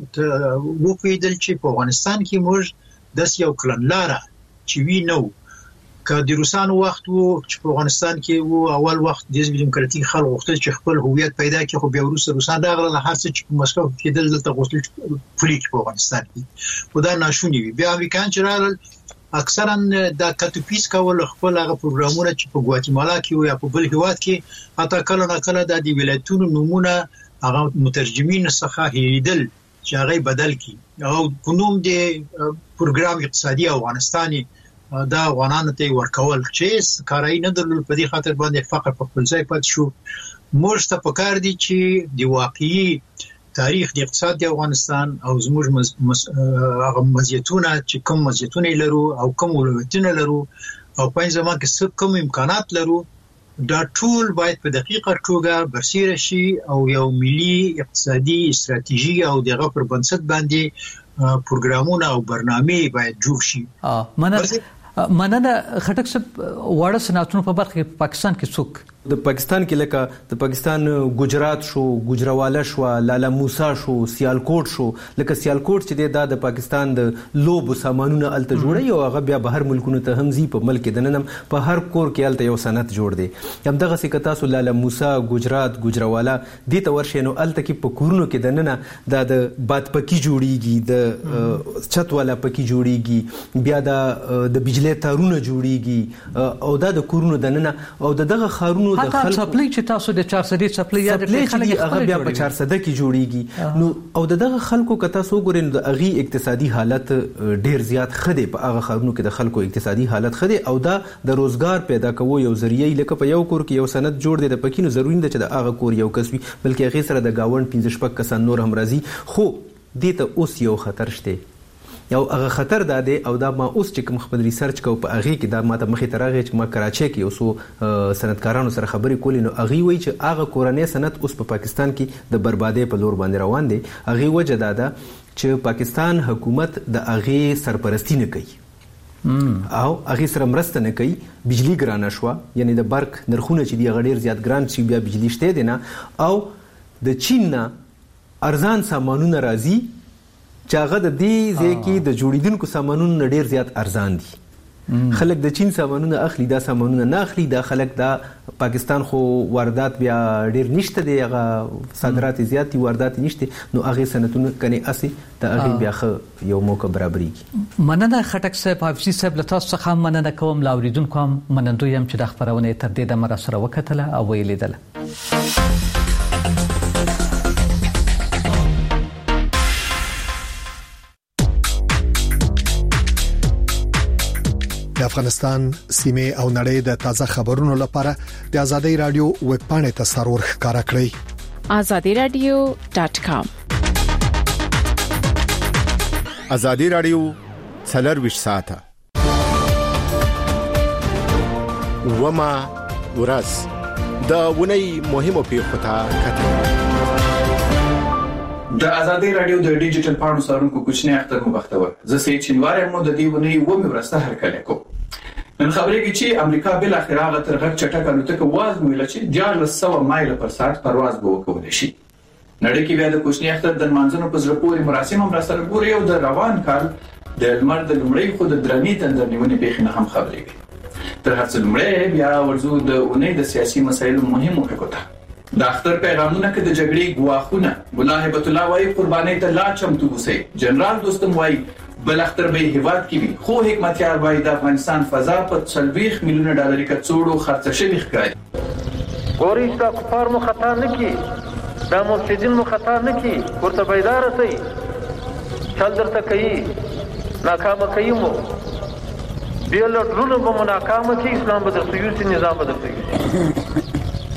وپیدل چې په افغانستان کې موږ د یو کلنلاره چې وی نو که د روسانو وخت وو چې په افغانستان کې وو اول وخت د حزب دیموکراتیک خلک غوښتل چې خپل هویت پیدا کړي خو بیا وروسته روسان راغله هر څه چې په مسکو کې دلته غوښتل پولیټ په افغانستان کې و دا ناشونی وي. بیا امریکایان چې راغلل اکثرا دا کټوپیس کول خپل هغه پروګرامونه چې په ګواتیمالا کې یا په بل هیواد کې حتی کله نه کله د ولایتونو نمونه هغه مترجمین څخه هیریدل چې هغه بدل کړي او کوم د پروګرام اقتصادي افغانستاني دا افغانانو ته ورکول چې کارای نه درلود په دې خاطر باندې فقر په خپل ځای پات شو. موږ ته پکار دي چې د واقعي تاریخ د اقتصاد د افغانستان او زموږ هغه مزیتونه چې کوم مزیتونه لرو او کوم ولایتونه لرو او په ځما کې څه کوم امکانات لرو دا ټول باید په دقیقه توګه برسیره شي او یو ملي اقتصادي استراتیژي او دغه پر بنسټ باندې پروګرامونه او برنامه باید جوړ شي. اه مننه مننه خټک صاحب واړه صنعتونو په برخه کې پاکستان کې څوک د پاکستان کې لکه د پاکستان ګجرات شو، ګجراواله شو، لالا موسی شو، سیالکوټ شو. لکه سیالکوټ چې دا د پاکستان د لوبو سامانونه الته جوړي او هغه بیا بهر ملکونو ته هم زی په ملک د ننم په هر کور کې الته یو صنعت جوړ دی. هم دغه څه کتا سو لالا موسی، ګجرات، ګجراواله دې ته ورشي نو الته کې په کورونو کې د ننه دا د باد پکی جوړیږي، د چت والا پکی جوړیږي، بیا د د بجلی تارونه جوړیږي او دا د کورونو د ننه او دغه خارونو د خلکو چپلی چې تاسو د چار سدې چپلی یاد کړئ خلک هغه بیا په چار سده کې جوړیږي. نو او دغه خلکو کته سو ګورین د اغي اقتصادي حالت ډیر زیات خدي په هغه خارونو کې د خلکو اقتصادي حالت خدي او دا د روزګار پیدا کوو یو ذریعہ لکه په یو کور کې یو سند جوړ دی د پکینو ضروري نه چې د هغه کور یو کس وي بلکې هغه سره د گاوند پنځه شپږ کسان نور هم راځي. خو دې ته اوس یو خطر شته. یو هغه خطر دا دی او دا ما اوس چې کوم خپل ریسرچ کو په هغه کې دا ماته مخې ته راغی چې ما کراچۍ کې اوسو صنعتکارانو سره خبرې کولې نو هغه وایي چې هغه کورنۍ صنعت اوس په پاکستان کې د بربادۍ په لور باندې روان دی. هغه وجه دا ده چې پاکستان حکومت د هغه سرپرستی نه کوي او هغه سره مرسته نه کوي. بجلی ګرانه شو، یعنی د برق نرخونه چې دی هغه ډیر زیات ګران شي، بیا بجلی شته دی نه او د چین نه ارزان سامانونه راځي چې هغه د دې ځای کې د جوړیدونکو سامانونو ډیر زیات ارزان دي. خلک د چین سامانونه اخلي، دا سامانونه نه اخلي. دا خلک دا پاکستان خو واردات بیا ډیر نشته دی، هغه صادرات زیات دي، واردات نشته. نو هغه صنعتونه کني اسي د هغه بیا خو یو موقع برابرېږي. مننه خټک صاحب، حافظي صاحب له تاسو څخه مننه کوم. لاوریدونکو هم منندوی يم چې د خبرونه تر دې د مر سره وکټله او ویلیدله. د افغانستان سیمه او نړۍ د تازه خبرونو لپاره د ازادي رادیو ویب پاڼې ته سرور ښکارا کړئ azadi radio dot com. ازادي رادیو څلور ساعته وما ورځ د ونی مهمو پیښو کتل. د ازادي رادیو د ډیجیټل پاڼو سرونکو کوچنی اختر مو بختور. زه سې چنوار مو د دې ونی و مې ورسته هرکله کو. نن خبرې کې چې امریکا بل اخره غ تر غټ چټک الوتکه واز ویل چې دیارلس سوه مایل پر ساعت پرواز به وکولای شي. نړۍ کې بیا د کوچنی اختر د منځونو په زړه پورې مراسم هم راسره ګوري او د روان کال د لمر د لمړی خو د درنی تندر نیونې پیښې نه هم خبرې کوي. تر هر څه لمړی بیا ورزو د اونۍ د سیاسي مسایلو مهمو ټکو ته. د اختر پیغامونه کې د جګړې ګواښونه مولا هیبت الله وايي قرباني ته لا چمتو اوسئ. جنرال دوستم وايي بل اختر به هیواد کې وي. خو حکمتیار وايي د افغانستان فضا په څلوېښت میلیونه ډالر کڅوړو خرڅ شوی ښکاري. ګوري چې کفار مو خطا نه کی، دا مفسدین مو خطا نه کی، ورته بیدار شئ. چل درته کوي ناکام کوي مو بیل ټولو به ناکام کی، اسلام به درته یوسي، نظام به درته یوسي.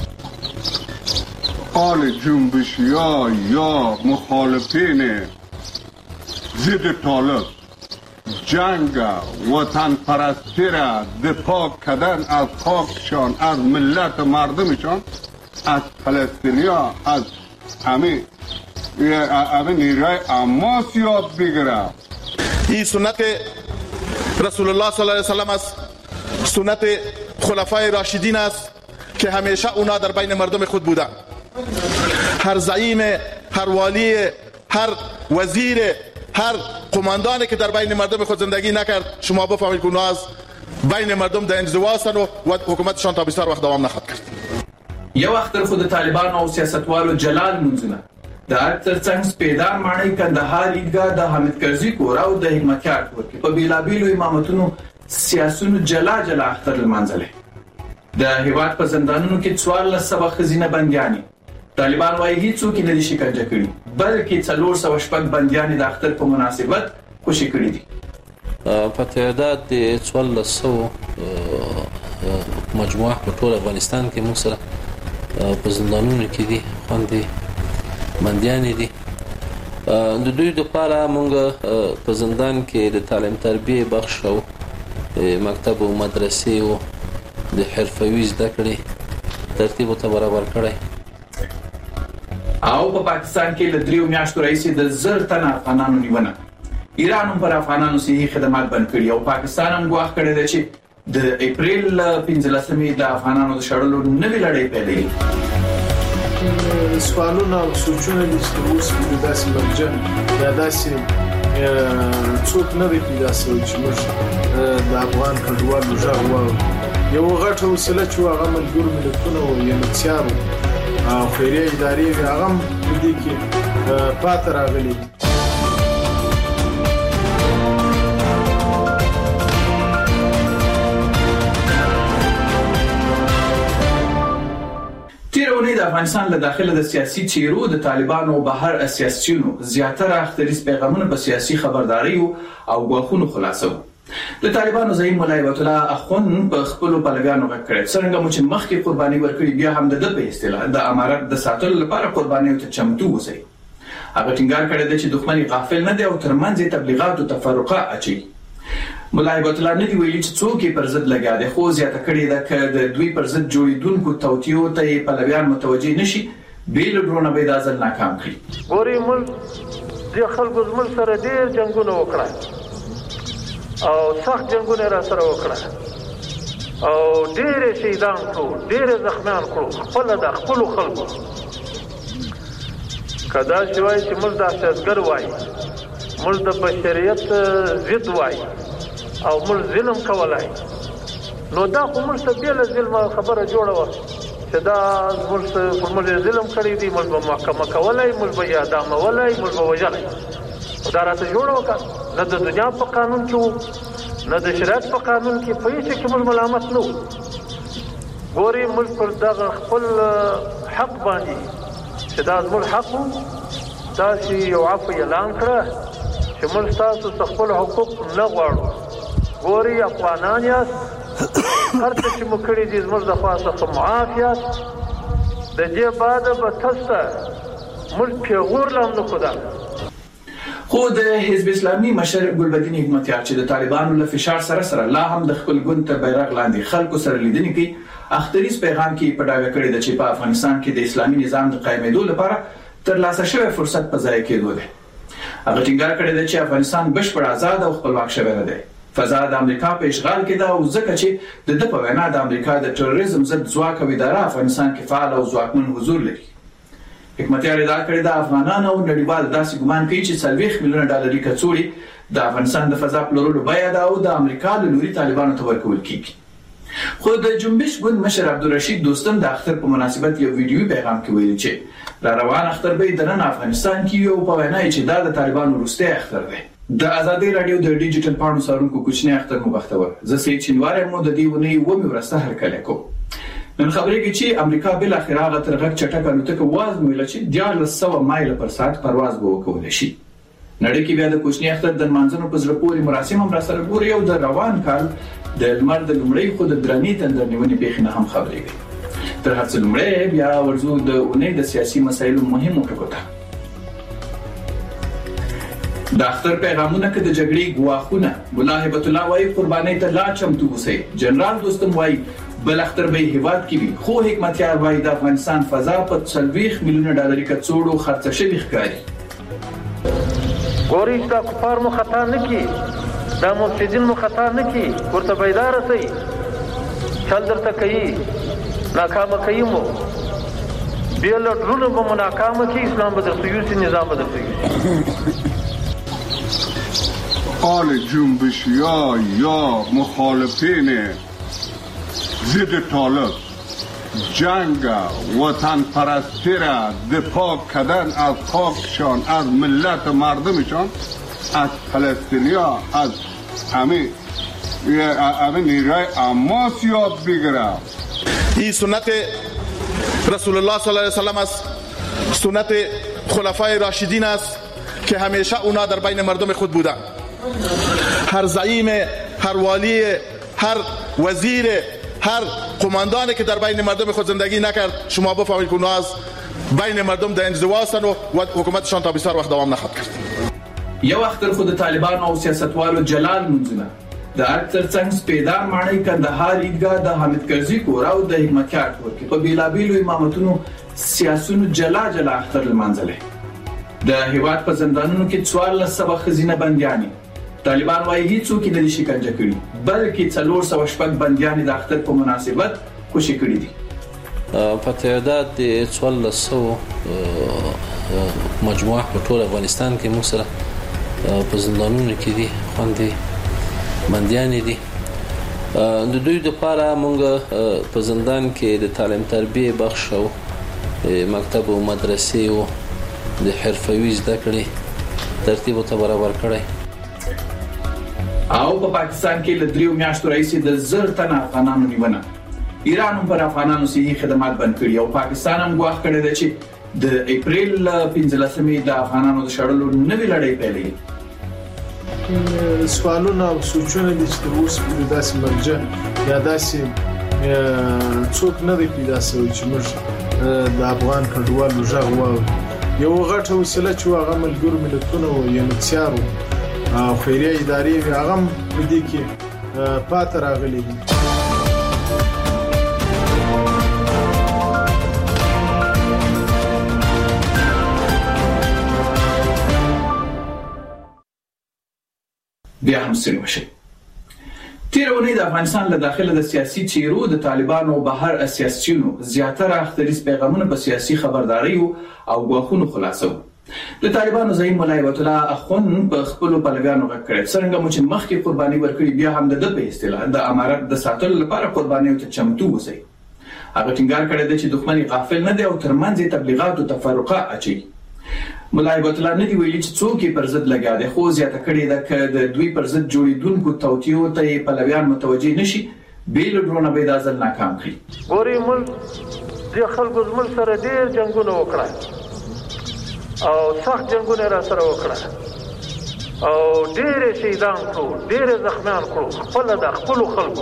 آل جنبشی ها یا مخالفین ضد طالب جنگ وطن پرستی را دفاع کردن از خاکشان، از ملت مردمشان، از فلسطینی ها، از همه همه نیروی حماس یاد بگیرن. این سنت رسول الله صلی الله علیه وسلم است، سنت خلفای راشدین است که همیشه اونا در بین مردم خود بودن. هر زعیم، هر والی، هر وزیر، هر قماندانی که در بین مردم خود زندگی نکرد شما بفهمید که اونا از بین مردم در انزوا هستند و حکومتشان تا بسیار وقت دوام نخواهد کرد. یو وخت خود طالبان او سیاستوالو جلال منځونه د ترڅنګ سپیدار ماڼۍ کندهار عیدګاه د حامد کرزي کور او د حکمتیار کور کې په بیلابیلو امامتونو سیاسونو جلا جلا اختر لمانځلې. د هیواد په زندانونو کې څوارلس سوه ښځینه بندیانې طالبان وايي هیڅوک نه دي شکنجه کړي، بلکې څلور سوه شپږ بندیانې د اختر په مناسبت خوشي کړي دي. په تعداد د څوارلس سوه مجموعه په ټول افغانستان کې موږ سره په زندانونو کې دي خوندې بندیانې دي. د دوی لپاره موږ په زندان کې د تعلیم تربیه بخش او مکتب او مدرسې او د حرفوي زده کړې ترتیب ته برابر کړی. او په پاکستان کې له دریو میاشتو راهیسې د زر تنه افغانانو نیونه. ایران هم پر افغانانو صحي خدمات بند کړي او پاکستان هم ګواښ کړی دی چې د اپریل پنځلسمې د افغانانو د شړلو نوې لړۍ پیلېږي. سوالونه او سوچونه دي چې اوس د داسې برجن یا داسې څوک نه دی پیدا شوی چې موږ د افغان کډوالو ژغ واورو. یو غټه وسیله چې هغه ملګرو ملتونه او یونیسیارو او خیریه ادارې هغه دې کې پاتې راغلي. تیرونی د افغانستان له داخله د سیاسي چیرو د طالبانو او بهر سیاسيونو زیاتره اختریز پیغامونه په سیاسي خبرداري او غوښونو خلاصو. د طالبانو زعیم مولا هیبت الله اخوند په خپل پلویانو غکړي څنګه مو چې مخکې قرباني ورکړي بیا هم د په اصطلاح د امارت د ساتلو لپاره قرباني ته چمتو وسی. هغه ټینګار کړی دی چې دښمنی غافل نه دی او ترمنځ تبلیغات او تفرقه اچي. مولا هیبت الله نه دی ویلي چې څوک پر ضد لګیا دي، خو زیاته کړی ده چې د دوی پر ضد جوړیدونکو توطیو ته پلویان متوجي نشي بیل ډرونه به د ځل ناکام کړي. ګوري ملک د خلکو زمل سره ډیر جنگونه وکړه او سخت جنگونه را سره وکړه او ډیر شهیدان کړو، ډیر زخمیان کړو، خپل د خپل خلکو کدا شوای چې ملک د دهشتګر وای، ملک د بشریت ضد وای او ملک ظلم کولای، نو دا خو ملک ته بیل ظلم خبره جوړه و چې دا ملک په ملک ظلم کړی دی، ملک په محکمه کولای، ملک په اعدام ولای، ملک په وژلای. دا راته جوړه وکړه نه د دنیا په قانون کې وو نه د شریعت په قانون کې، په هیڅ کې ملک ملامت نه وو. ګوري ملک پر دغه خپل حق باندې چې دا زموږ حق وو داسې یو عفو اعلان کړه چې موږ تاسو خپل حقوق نه غواړو. ګوري افغانان یاست، هر څه چې مو کړي دي زموږ د خوا څخه معاف یاست. د دې بعد به تاسو ته موږ پیغور لام نه کوو. خو د حزب اسلامي مشر ګلبدین حکمتیار چې د طالبانو له فشار سره سره لا هم د خپل ګوند ته بیرغ لاندې خلکو سره لیدنې کوي، اختریز پیغام کې په ډاګه کړی دی چې په افغانستان کې د اسلامي نظام د قائمېدو لپاره ترلاسه شوی فرصت په ځای کېدو دی. هغه ټینګار کړی دی چې افغانستان بشپړ آزاد او خپلواک شوی دی. فضا د امریکا په اشغال کې ده او ځکه چې د د په وینا د امریکا د تروریزم ضد ځواک او اداره افغانستان کې فعال او ځواکمن حضور لري. حکمتیار ادعا کړې ده افغانان او نړیوال داسې ګمان کوي چې څلوېښت میلیونه ډالري کڅوړي د افغانستان د فضا پلورلو بیه ده او د امریکا له لوري طالبانو ته ورکول کیږي. خو د جنبش ګوند مشر عبدالرشید دوستم د اختر په مناسبت یو ویډیوي پیغام کې ویلي چې را روان اختر به د نن افغانستان کې یو په وینا چې دا د طالبانو وروستی اختر دی. د ازادي رادیو د ډیجیټل پاڼو څارونکو کوچنی اختر مو بختور. زه سید شینوار مو د دې ونې ومه ورسته هرکلی کوم. نن خبرې کې چې امریکا بل اخر هغه تر غږ چټک الوتکه واز مویل چې دیارلس سوه مایل پر ساعت پرواز به وکولای شي. نړۍ کې بیا د کوچنی اختر د منځنو په زړه پورې مراسم هم را سره ګوري او د روان کال د لمر د لومړۍ خو د درنې تندر نیونې پیښې نه هم خبرېږي. تر هر څه لومړی بیا ورځو د اونۍ د سیاسي مسایلو مهمو ټکو ته. د اختر پیغامونه کې د جګړې ګواښونه مولا هیبت الله وايي قربانۍ ته لا چمتو اوسئ. جنرال دوستم وايي بل اختر به هیواد کې وي، خو حکمتیار وايي د افغانستان فضا په څلوېښت میلیونه ډالري کڅوړو خرڅ شوی ښکاري. ګوري دا کفار مو خطا نه کی، دا مفسدین مو خطا نه کی، ورته بیدار اوسئ. چل درته کوي ناکامه کوي مو بیل ډرونه به ناکامه کی، اسلام به درته یوسي، نظام به درته یوسي. آل جنبشیا یا مخالفین ضد طالب جنگ وطن پرستی را دفاع کردن از خاکشان، از ملت مردمشان، از فلسطینیا، از همه همه نیروی حماس یاد بگیره. این سنت رسول الله صلی الله علیه وسلم است، سنت خلفای راشدین است که همیشه اونا در بین مردم خود بودن. هر زعیم، هر والی، هر وزیر، هر قماندانی که در بین مردم خود زندگی نکرد شما بفهمید که اونا از بین مردم در انزوا هستند و حکومتشان تا بسیار وقت دوام نخواهد کرد. یو اختر خود طالبان او سیاستوالو جلال منځونه د اکثر څنګه سپیدار ماڼۍ کندهار عیدګاه د حامد کرزي کور او د حکمتیار کور کې په بیلابیلو امامتونو سیاسونو جلا جلا اختر لمانځلې. د هیواد په زندانونو کې څوارلس سوه ښځینه بندیانې طالبان وايي هیڅوک یې نه دي شکنجه کړي، بلکې څلور سوه شپږ بندیان د اختر په مناسبت خوشي کړي دي. په تعداد د څوارلس سوه مجموعه په ټول افغانستان کې موږ سره په زندانونو کې دي خوندې بندیان دي. د دوی لپاره موږ په زندان کې د تعلیم تربیه بخش او مکتب او مدرسې او د حرفوي زده کړې ترتیب ته برابر کړی. او په پاکستان کې له دریو میاشتو راهیسې د زر تنه افغانانو نیونه ایران هم پر افغانانو صحي خدمات بند کړي او پاکستان هم ګواښ کړی دی چې د اپریل پنځلسمې د افغانانو د شړلو نوې لړۍ پیلوي. سوالونه او سوچونه دي چې تر اوسه پورې داسې مرجع یا داسې څوک نه دی پیدا شوی چې موږ د افغان کډوالو غږ واورو. یو غټه وسیله چې هغه ملګرو ملتونو او یونیسیارو او خیریه ادارې هغه په دې کې پاتې راغلي دي. بیا هم ستړي مشئ. تېره اونۍ د افغانستان له داخله د سیاسي چیرو د طالبانو او بهر سیاسیونو زیاتره اختریز پیغامونه په سیاسي خبرداریو او ګواښونو خلاصو. د طالبانو زعیم ملا هیبت الله اخوند په خپلو پلویانو غږ کړی څرنګه مو چې مخکې قرباني ورکړي بیا هم د ده په اصطلاح د امارت د ساتلو لپاره قربانیو ته چمتو اوسئ. هغه ټینګار کړی دی چې دښمن غافل نه دی او ترمنځ یې تبلیغات او تفرقه اچوي. ملا هیبت الله نه دی ویلي چې څوک یې پر ضد لګیا دی خو زیاته کړې ده که د دوی پر ضد جوړېدونکو توطیو ته یې پلویان متوجه نشي بې له ډرونه به یې دا ځل ناکام کړي. ګورې ملک دې خلکو زموږ سره ډېر جنګونه وکړه او سخت جنګونه را سره وکړه او ډېرې شهیدان کړو ډېرې زخمیان کړو خپله د خپلو خلکو.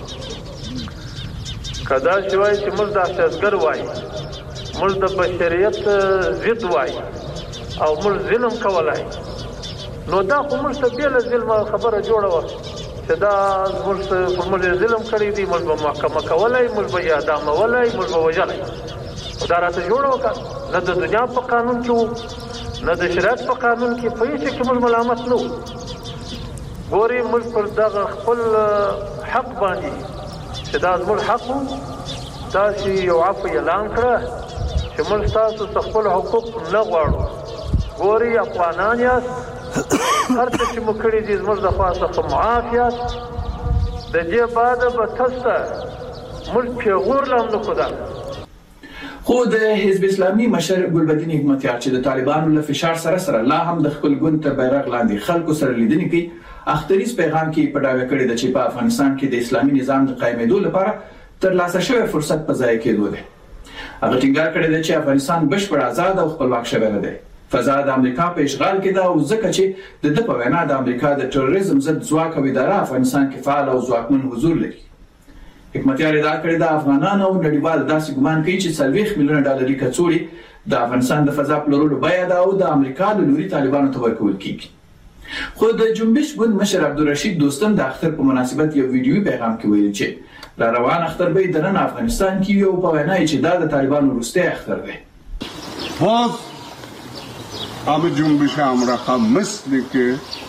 که داسې وایي چې موږ دهشتګر وایي موږ د بشریت ضد وایي او موږ ظلم کولای نو دا خو موږ ته بېله ظلمه خبره جوړه وه چې دا موږ په موږ ظلم کړی دی موږ به محکمه کولی موږ به یې اعدامولی موږ به وژلی خو دا راته جوړه وکړه نه د دنیا په قانون کې وو نه د شریعت په قانون کې په هېڅ کې موږ ملامت نه وو. ګورې موږ پر دغه خپل حق باندې چې دا زموږ حق وو تاسې یو عفو اعلان کړه چې موږ ستاسو څخه خپل حقوق نه غواړو. ګورې افغانان یاست هر څه چې مو کړي دي زموږ د خوا څخه معاف یاست. د دې باده به تاسو ته موږ پیغور لا هم نه کړو. خو د حزب اسلامي مشر ګلبدین حکمتیار چې د طالبانو له فشار سره سره لا هم د خپل ګوند تر بیرغ لاندې خلکو سره لیدنې کوي اختریز پیغام کې په ډاګه کړی ده چې په افغانستان کې د اسلامي نظام د قایمېدو لپاره ترلاسه شوی فرصت په ضایع کېدو دی. هغه ټینګار کړی دی چې افغانستان بشپړ آزاد او خپلواک شوی نه دی. فضا د امریکا په اشغال کې ده او ځکه چې د ده په وینا د امریکا د تروریزم ضد ځواک او اداره افغانستان کې فعال او ځواکمن حضور لري. حکمتیار ادعا کړې ده افغانان او نړیوال داسې ګمان کوي چې څلوېښت میلیونه ډالري کڅوړې د افغانستان د فضا پلورلو بیه ده او د امریکا له لوري طالبانو ته ورکول کیږي. خو د جنبش ګوند مشر عبدالرشید دوستم د اختر په مناسبت یو ویډیوي پیغام کې ویلي چې را روان اختر به د نن افغانستان کې یو په وینا چې دا د طالبانو وروستی اختر دی. باز همه جنبش هم رقم مثل که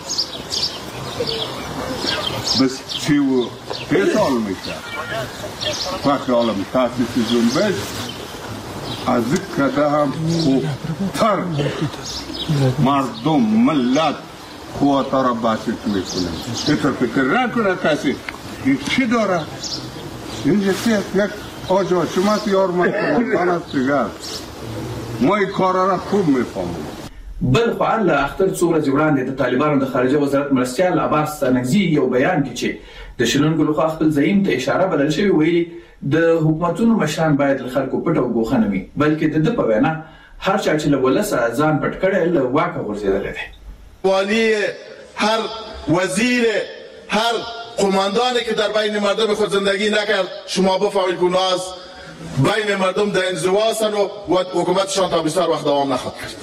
بس سی و سه سال میشه وقتی عالم تاسیس جنبش از این کده هم خوبتر مردم ملت قوتا را بسیط میکنه. اینطور فکر نکنه کسی این چی داره؟ این جسی یک آجا شما یار من کمکان است دیگر ما این کارا را خوب میفهمیم. بل خو له اختر څو ورځې وړاندې د طالبانو د خارجه وزارت مرستیال عباس ستانکزي یو بیان کې چې د شلونکو لخوا خپل زعیم ته اشاره بلل شوې ویلي د حکومتونو مشران باید له خلکو پټ او ګوښه نه وي بلکې د ده په وینا هر چا چې له ولسه ځان پټ کړی له واکه غورځېدلی دی. والی هر وزیر هر قماندانی که در بین مردم خود زندگی نکرد شما بفهمید که اونها از بین مردم در انزوا هستند و حکومتشان تا بیشتر وقت دوام نخواهد کرد.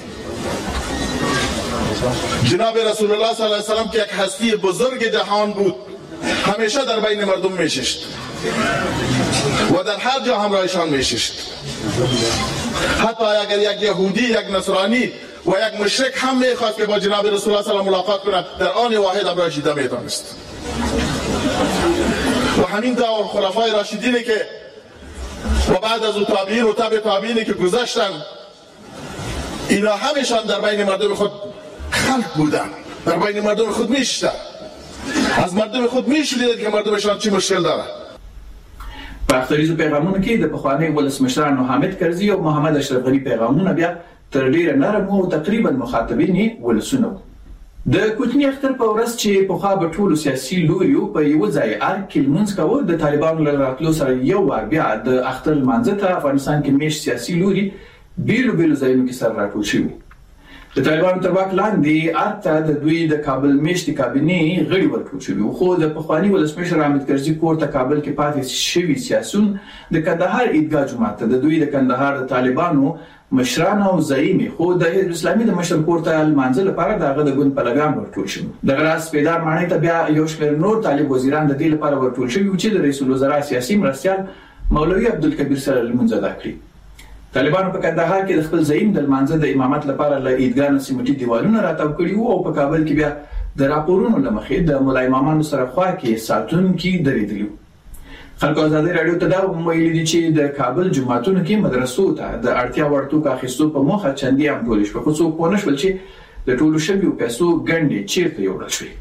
جناب رسول الله صلی الله علیه وسلم که یک هستی بزرگ جهان بود همیشه در بین مردم میششت و در هر جا همراهشان میششت. حتی اگر یک یهودی یک نصرانی و یک مشرک هم میخواست که با جناب رسول الله صلی الله علیه و ملاقات کند در آن واحد همراهش دیده میتونست. و همین دور خلفای راشدینی که و بعد از او تابعین و تابع تابعینی که گذشتن، اینا همشان در بین مردم خود خلق بودن، در بین مردم خود میشتن، از مردم خود میشنیدن که مردمشان چی مشکل داره. په اختریزو پیغامونو کې د پخوانی ولسمشرانو حامد کرزي او محمد اشرف غني پیغامونه بیا تر ډیره نرم او تقریبا مخاطبین یې ولسونه. د کوچني اختر په ورځ چې پخوا به ټولو سیاسي لوریو په یو ځای ارګ کې لمونځ کاوه، د طالبانو له راتلو سره یو وار بیا د اختر لمانځه ته افغانستان کې میشت سیاسي لوري بیلو بیلو ځایونو کې سره راټول شوي. د طالبانو تر واک لاندې ارګ ته د دوی د کابل میشتې کابینې غړي ورکړل شوي، خو د پخواني ولسمشر حامد کرزي کور ته کابل کې پاتې شوي سیاسون د کندهار عیدګاه جومات ته د دوی د کندهار د طالبانو مشران او زعیمي خو د حزب اسلامي د مشر کور ته لمانځه لپاره دغه د ګوند په لګام ورټول شو. دغه راز پیدار معنی ته بیا یو شمېر نور طالب وزیران د دې لپاره ورټول شوي چې د رئیس الوزرا سیاسي مرستیال مولوي عبدالکبیر سره لمونځ ادا کړي. طالبانو په کندهار کې د خپل زعیم د لمانځه د امامت لپاره له عیدګاه نه سیمټي دیوالونه راتاو کړي وو او په کابل کې بیا د راپورونو له مخې د مولای امامانو سره خوا کې ساتونکي درېدلي. خلکو ازادي رادیو ته دا ویلي دي چې د کابل جماعتونو کې مدرسو ته د اړتیا وړ توکو اخیستو په موخه چندي هم ټول شو، خو څوک پوه نشول چې د ټولو شویو پیسو ګڼې چیرته یوړل شوې.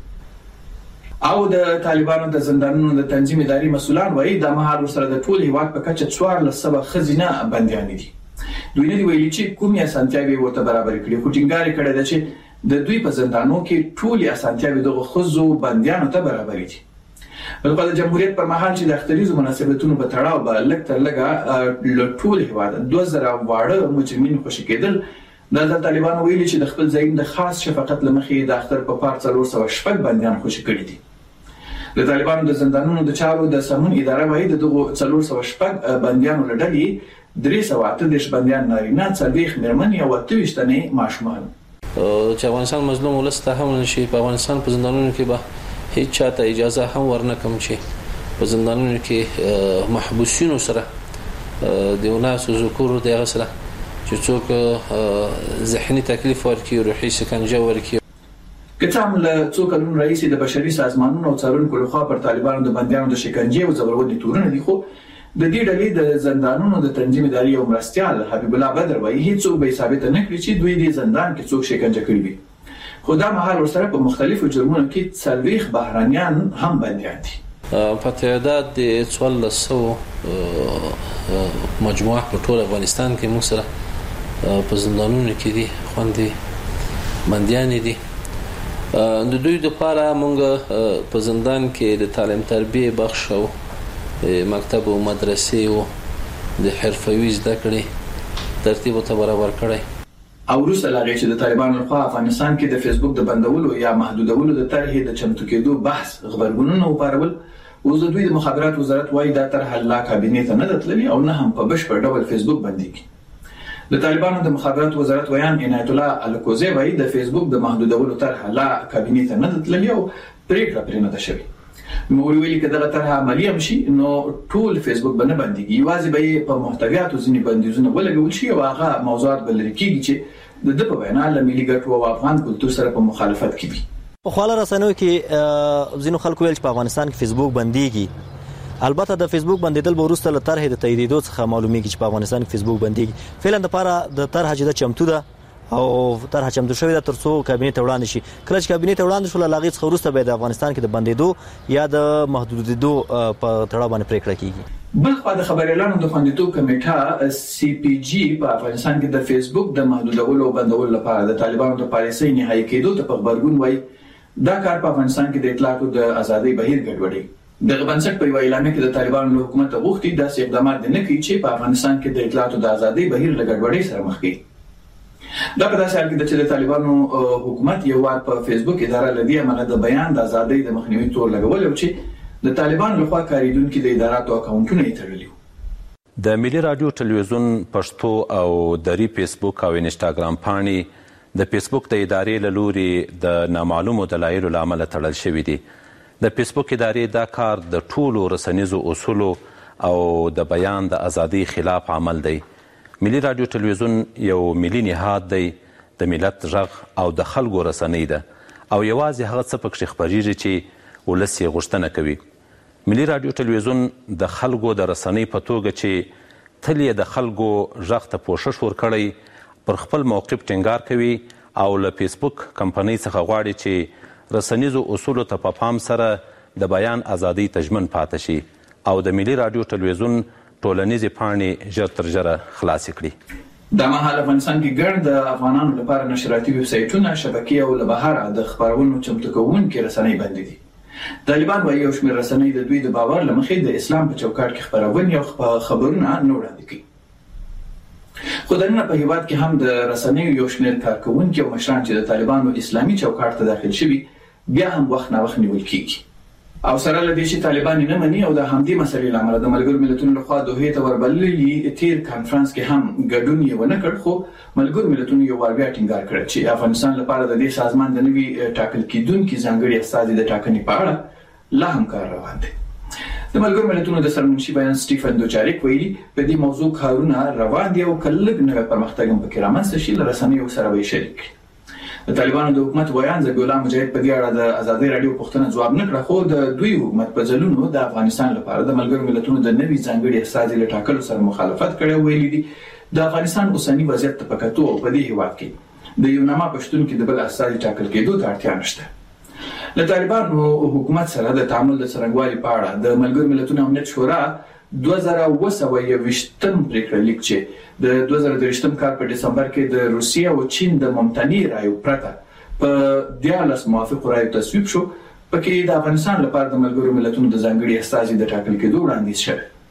او د طالبانو د زندانونو د تنظیم اداري مسؤلان وایي د مهال سره د ټول هیواد په کچه څوارلس سوه ښځینه بندیان دي. دوی نه دی ویلي چې کومې اسانتیاوې ورته برابر کړي، خو ټینګار یې کړی ده چې د دوی په زندانونو کې ټولې اسانتیاوې دغو ښځو بندیانو ته برابرې دي. بلکې د جمهوریت پر مهال چې د اختریزو مناسبتونو په تړاو به لږ تر لږه له ټول هیواد دوه زره واړه مجرمین خوشي کېدل. د طالبانو ویلي چې د خپل زعیم د خاص شفقت له مخې د اختر په پار څلور سوه شپږ بندیان خوشي کړي دي. د طالبانو د زندانونو د چارو د سمون اداره وایي د دغو څلور سوه شپږ بندیانو له ډلې درې سوه اته دېرش بندیان نارینه، څلوېښت مېرمنې او اته ویشت تنې ماشومان. چې افغانستان مظلوم ولس ته هم نشي، په افغانستان په زندانونو کې به هیڅ چاته اجازه هم ورنکم چې په زندانونو کې محبوسینو سره د وناسو ذکور دغه سره چې څوک ذهني تکلیف ورکړي، روحي سکنجه ورکړي. که څه هم له څو کلونو راهیسې د بشري سازمانونو او څارونکو لخوا پر طالبانو د بندیانو د شکنجې او ځورونې تورونه دي، خو د دې ډلې د زندانونو د تنظیم اداري او مرستیال حبیب الله بدر وایي هیڅوک به ثابت نه کړي چې دوی د زندان کې څوک شکنجه کړي وي. خو دا مهال ورسره په مختلفو جرمونو کې څلوېښت بهرانیان هم بندیان دي. په تعداد د څوارلس سوه مجموعه په ټول افغانستان کې موږ سره په زندانونو کې دي خوندې بندیان دي. د دوی لپاره موږ په زندان کې د تعلیم تربیه بخش او مکتب او مدرسې او د حرفوي زده کړې ترتیب ته برابر کړی. او وروسته له هغې چې د طالبانو لخوا افغانستان کې د فیسبوک د بندولو یا محدودولو د طرحې د چمتو کېدو بحث غبرګونونه وپارول، اوس د دوی د مخابرات وزارت وایي دا طرحه لا کابینې ته نه ده تللې او نه هم په بشپړ ډول فیسبوک بندېږي. د طالبانو د مخابرات وزارت ویان عنایت الله الکوزی وایي د فیسبوک د محدودولو طرحه لا کابینې ته نه ده تللې او پرېکړه پرې نه ده شوې. نو ویلي که دغه طرحه عملي هم شي نو ټول فیسبوک به نه بندېږي، یوازې به یې په محتویاتو ځینې بندیزونه ولګول شي او هغه موضوعات به لرې کېږي چې د ده په وینا له ملي ګټو او افغان کلتور سره په مخالفت کې وي. په خواله رسنیو کې ځینو خلکو ویل چې په افغانستان کې فیسبوک بندېږي. البته د فیسبوک بندیدل به وروسته له طرحې د تاییدېدو څخه معلومیږي چې په افغانستان کې فیسبوک بندېږي. فعلا دپاره د طرحه چې ده چمتو ده او طرحه چمتو شوې ده تر څو کابینې ته وړاندې شي. کله چې کابینې ته وړاندې شول له هغې څخه وروسته به د افغانستان کې د بندېدو یا د محدودېدو په تړاو باندې پرېکړه کېږي. بل خوا د خبریالانو د خوندیتوب کمیټه سی پی جی په افغانستان کې د فیسبوک د محدودولو او بندولو لپاره د طالبانو د پالیسۍ نهایي کېدو ته په غبرګون وایي دا کار په افغانستان کې د اطلاعاتو د ازادۍ بهیر ګډوډوي. دغه بنسټ په یوه اعلامیه کې د طالبانو له حکومت غوښتي داسې اقدامات نه کوي چې په افغانستان کې د اطلاعاتو د ازادۍ بهیر له ګډوډۍ سره مخ کړي. دا په داسې حال کې چې د طالبانو حکومت یو وار په فیسبوک اداره لدی امغه د بیان د ازادۍ د مخنیوي تور لګول او چې د طالبانو لخوا کاریدونکو د اداراتو اکاونټونه یې تړلي. د ملي رادیو ټلویزیون پښتو او دری فیسبوک او انسټاګرام پاڼې د فیسبوک د ادارې له لوري د نامعلومو دلایلو له امله تړل شوي دي. د فیسبوک ادارې دا کار د ټولو رسنیزو اصولو او د بیان د ازادۍ خلاف عمل دی. ملي رادیو ټلویزیون یو ملي نهاد دی، د ملت غږ او د خلکو رسنۍ ده او یوازې هغه څه پکې خپریږي چې ولس یې غوښتنه کوي. ملي رادیو ټلویزیون د خلکو د رسنۍ په توګه چې تل یې د خلکو غږ ته پوښښ ورکړی پر خپل موقف ټینګار کوي او له فیسبوک کمپنۍ څخه غواړي چې رسنیزو اصولو ته په پام سره د بیان ازادۍ ته ژمن پاتې شي او د ملي رادیو ټلویزیون ټولنیزې پاڼې ژر تر ژره خلاصې کړي. دا مهال افغانستان کې ګڼ د افغانانو لپاره نشراتي ویب سایټونه، شبکې او له بهره د خپرونو چمتو کوونکي رسنۍ بندې دي. طالبان وايي یو شمېر رسنۍ د دوی د باور له مخې د اسلام په چوکاټ کې خپرونې او خبرونه نه وړاندې کوي. خو د نن په هیواد کې هم د رسنیو یو شمېر کارکوونکي او مشران چې د طالبانو اسلامي چوکاټ ته داخل شوي بیا هم وخت نه وخت نیول کیږي. او سره له دې چې طالبان نه مني او د همدې مسلې له امله د ملګرو ملتونو لخوا دوحې ته وربللي تیر کانفرنس کې هم ګډون یې ونه کړ، خو ملګرو ملتونو یو وار بیا ټینګار کړ چې افغانستان لپاره د دې سازمان د نوي ټاکل کیدونکي ځانګړي استازي د ټاکنې په اړه لا هم کار روان دی. د ملګرو ملتونو د سرمنشي بیان سټیفن دوچاریک ویلي په دې موضوع کارونه روان دي او کله نوې پرمختګ هم پکې رامنځته شي، له رسنیو سره به شریک کړي. د طالبانو د حکومت ویان ذبیح الله مجاهد په دې اړه د ازادۍ رادیو پوښتنه ځواب نه کړه، خو د دوی حکومت په ځلونو د افغانستان لپاره د ملګرو ملتونو د نوي ځانګړي استازي له ټاکلو سره مخالفت کړی. ویلي دي د افغانستان اوسنی وضعیت ته په کتو او په دې هیواد کې د یو نامه پښتون کې د بل استازي ټاکل کېدو ته اړتیا نشته. له طالبانو حکومت سره د تعامل د څرنګوالي په اړه د ملګرو ملتونو امنیت شورا دوه زره اوه سوه یوویشتم پریکړه لیک چې د دوه زره درویشتم کال په ډسمبر کې د روسیې او چین د ممتنع رایو پرته په دیارلس موافقو رایو تصویب شو، پکې د افغانستان لپاره د ملګرو ملتونو د ځانګړي استازي د ټاکل کېدو وړاندیز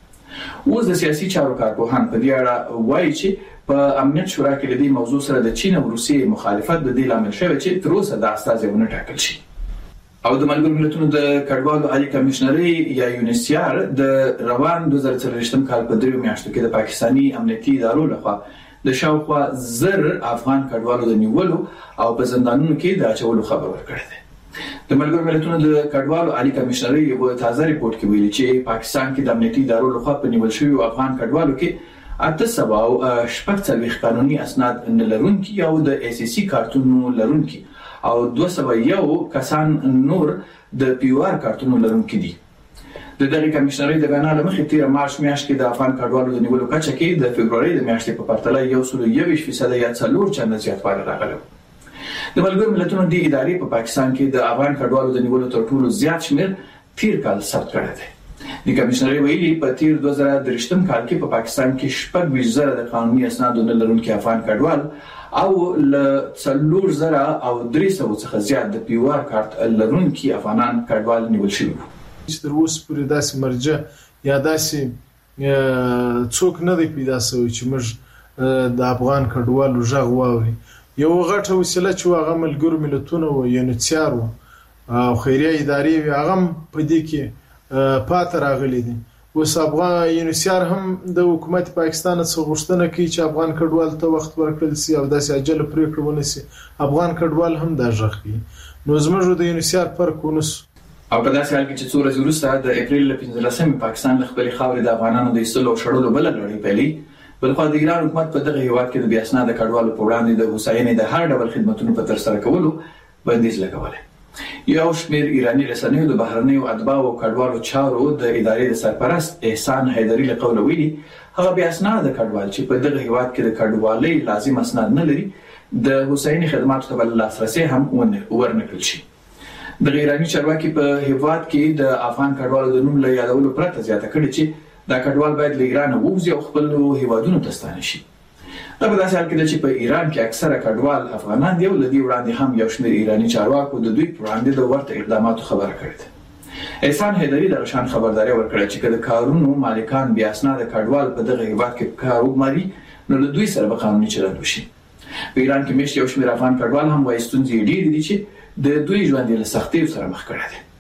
شوی. اوس د سیاسي چارو کارپوهان په دې اړه وایي چې په امنیت شورا کې د دې موضوع سره د چین او روسیې مخالفت د دې لامل شوی چې تر اوسه د استازي ونه ټاکل شي. او د ملګرو ملتونو د کډوالو عالی کمشنري یا یونیسیار د روان دوه زره څلوېښتم کال په دریو میاشتو کې د پاکستاني امنیتي ادارو لخوا د شاوخوا زر افغان کډوالو د نیولو او په زندانونو کې د اچولو خبر ورکړی دی. د ملګرو ملتونو د کډوالو عالی کمشنري یو تازه ریپورت کې ویلي چې پاکستان کې د امنیتي ادارو لخوا په نیول شویو افغان کډوالو کې اته سوه او شپږ څلوېښت قانوني اسناد نه لرونکي او د ای سی سی کارتونو لرونکي او دوه سوه یو کسان نور د پیوار کارتونو لرونکي دي. د دغه کمشنري د بیان له مخې تیر مارچ میاشت کې د افغان کډوالو د نیولو کچه کې د فبروري د میاشتې په پرتله یو سل او یوویشت فیصد یا څلور چنده زیاتوالی راغلی. د ملګرو ملتونو د ادارې په پاکستان کې د افغان کډوالو د نیولو تر ټولو زیات شمیر تیر کال ثبت کړی دی. د کمشنري ویلي په تیر دوه زره درویشتم کال کې په پاکستان کې شپږ ویشت زره د قانوني اسنادو نه لرونکي افغان کډوال او له څلور زره او درې سوه څخه زیات د پیوار کارت لرونکي افغانان کډوال نیول شوي وو. تر اوسه پورې داسې مرجع یا داسې څوک نه دی پیدا شوی چې موږ د افغان کډوالو غږ واوري. یو غټه وسیله چې هغه ملګرو ملتونو و یونیسیار او خیریه ادارې وي هغه په دې کې پاتې راغلي دي. اوس افغان یونیسیار هم د حکومت پاکستان څخه غوښتنه کوي چې افغان کډوال ته وخت ورکړل شي او داسې عاجله پریکړه ونیسي. افغان کډوال هم دا غږ کوي. نو زموږ د یونیسیار فرق ونیسو. او په داسې حال کې چې څو ورځې وروسته د اپریل له پنځلسمې پاکستان له خپلې خاورې د افغانانو د ایستلو او شړلو بله لړۍ پیلي، بلخوا د ایران حکومت په دغه هیواد کې د بې اسناده کډوالو په وړاندې د هوساینې د هر ډول خدمتونو په ترسره کولو بندیز لګولی. یو شمېر ایراني رسنیو د بهرنیو اتباعو او کډوالو چارو د ادارې د سرپرست احسان حیدري له قوله ویلي هغه بې اسناده کډوال چې په دغه هیواد کې د کډوالۍ لازم اسناد نه لري د هوساینې خدماتو ته به لاسرسی هم ورنکړل شي. د ایراني چارواکي په هیواد کې د افغان کډوالو د نوم له یادولو پرته زیاته کړې چې دا کډوال باید له ایران ووځي او خپل هیوادونو ته ستانه شي. دا په داسې حال کې ده چې په ایران کې اکثره کډوال افغانان دي او له دې وړاندې هم یو شمېر ایراني چارواکو د دوی پر وړاندې د ورته اقداماتو خبره کړې ده. احسان حیدري دغه شان خبرداری ورکړه چې که د کارونو مالکان بې اسناده کډوال په دغه هیواد کې کار وګماري نو له دوی سره به قانوني چلند وشي. په ایران کې میشت یو شمېر افغان کډوال هم وایي ستونزې یې ډېرې دي چې د دوی ژوند له سختیو سره مخ کړی دی.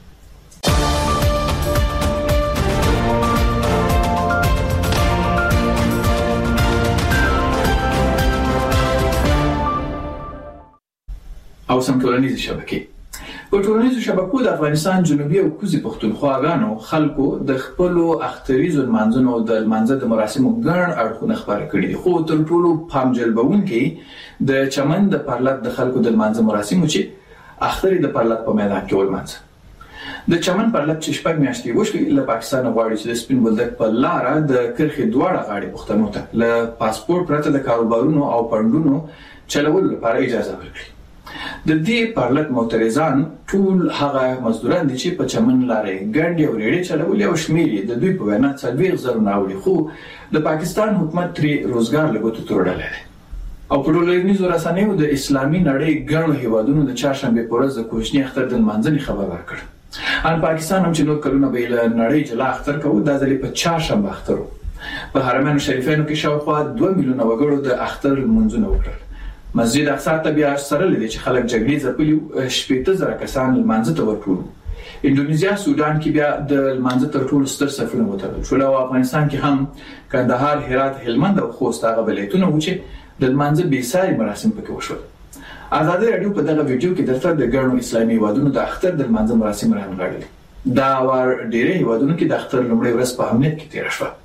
او سم ټولنیزې شبکې په ټولنیزو شبکو د افغانستان جنوبي او کوزي پښتونخواګانو خلکو د خپلو اختریزو لمانځنو او د لمانځه د مراسمو ګڼ اړخونه خپاره کړي دي، خو تر ټولو پام جلبونکي د چمن د پرلط د خلکو د لمانځه مراسمو چې اخترې د پرلط په میدان کې ولمانځه. د چمن پر لټ چې شپږ میاشتې وشوي له پاکستان غواړي چې د سپین بولدک په لار د کرخې دواړه غاړي پښتنو ته له پاسپورت پرته د کاروبارونو او پندونو چلولو لپاره اجازه ورکړي. د دې پرلط معترضان ټول هغه مزدوران دي چې په چمن لارې ګډ او ریړې چلولې او شمېرې د دوی په وینا څلوېښت زره ناوړي، خو د پاکستان حکومت ترې روزګار لګوتو تړلی دی. او په ټولنیزو رسنیو د اسلامي نړۍ ګڼو هیوادونو د چهارشنبې په ورځ د کوچني اختر د لمانځنې خبر ورکړ. ان پاکستان هم چې نور کلونه به له نړۍ جلا اختر کوو، دا ځلې په چهارشنبه اختر و. په حرمین شریفینو کې شاوخوا دوه میلیونه وګړو د اختر لمونځونه وکړل. مسجد اقصی ته بیا سره لیدي چې خلک جګړې ځپلي شپېته زره کسان لمانځه ته ورټول. انډونیزیا سودان کې بیا د لمانځه تر ټولو ستر صفونه وتړل شول او افغانستان کې هم کندهار، هرات، هلمند او خوست هغه ولایتونه و چې د لمانځه بې ساري مراسم پکې وشول. ازادي راډیو په دغه ویډیو کې درته د ګڼو اسلامي هیوادونو د اختر د لمانځه مراسم رانغاړلي. دا وار ډېری هیوادونو کې د اختر لومړۍ ورځ په امنیت کې تېره شوه.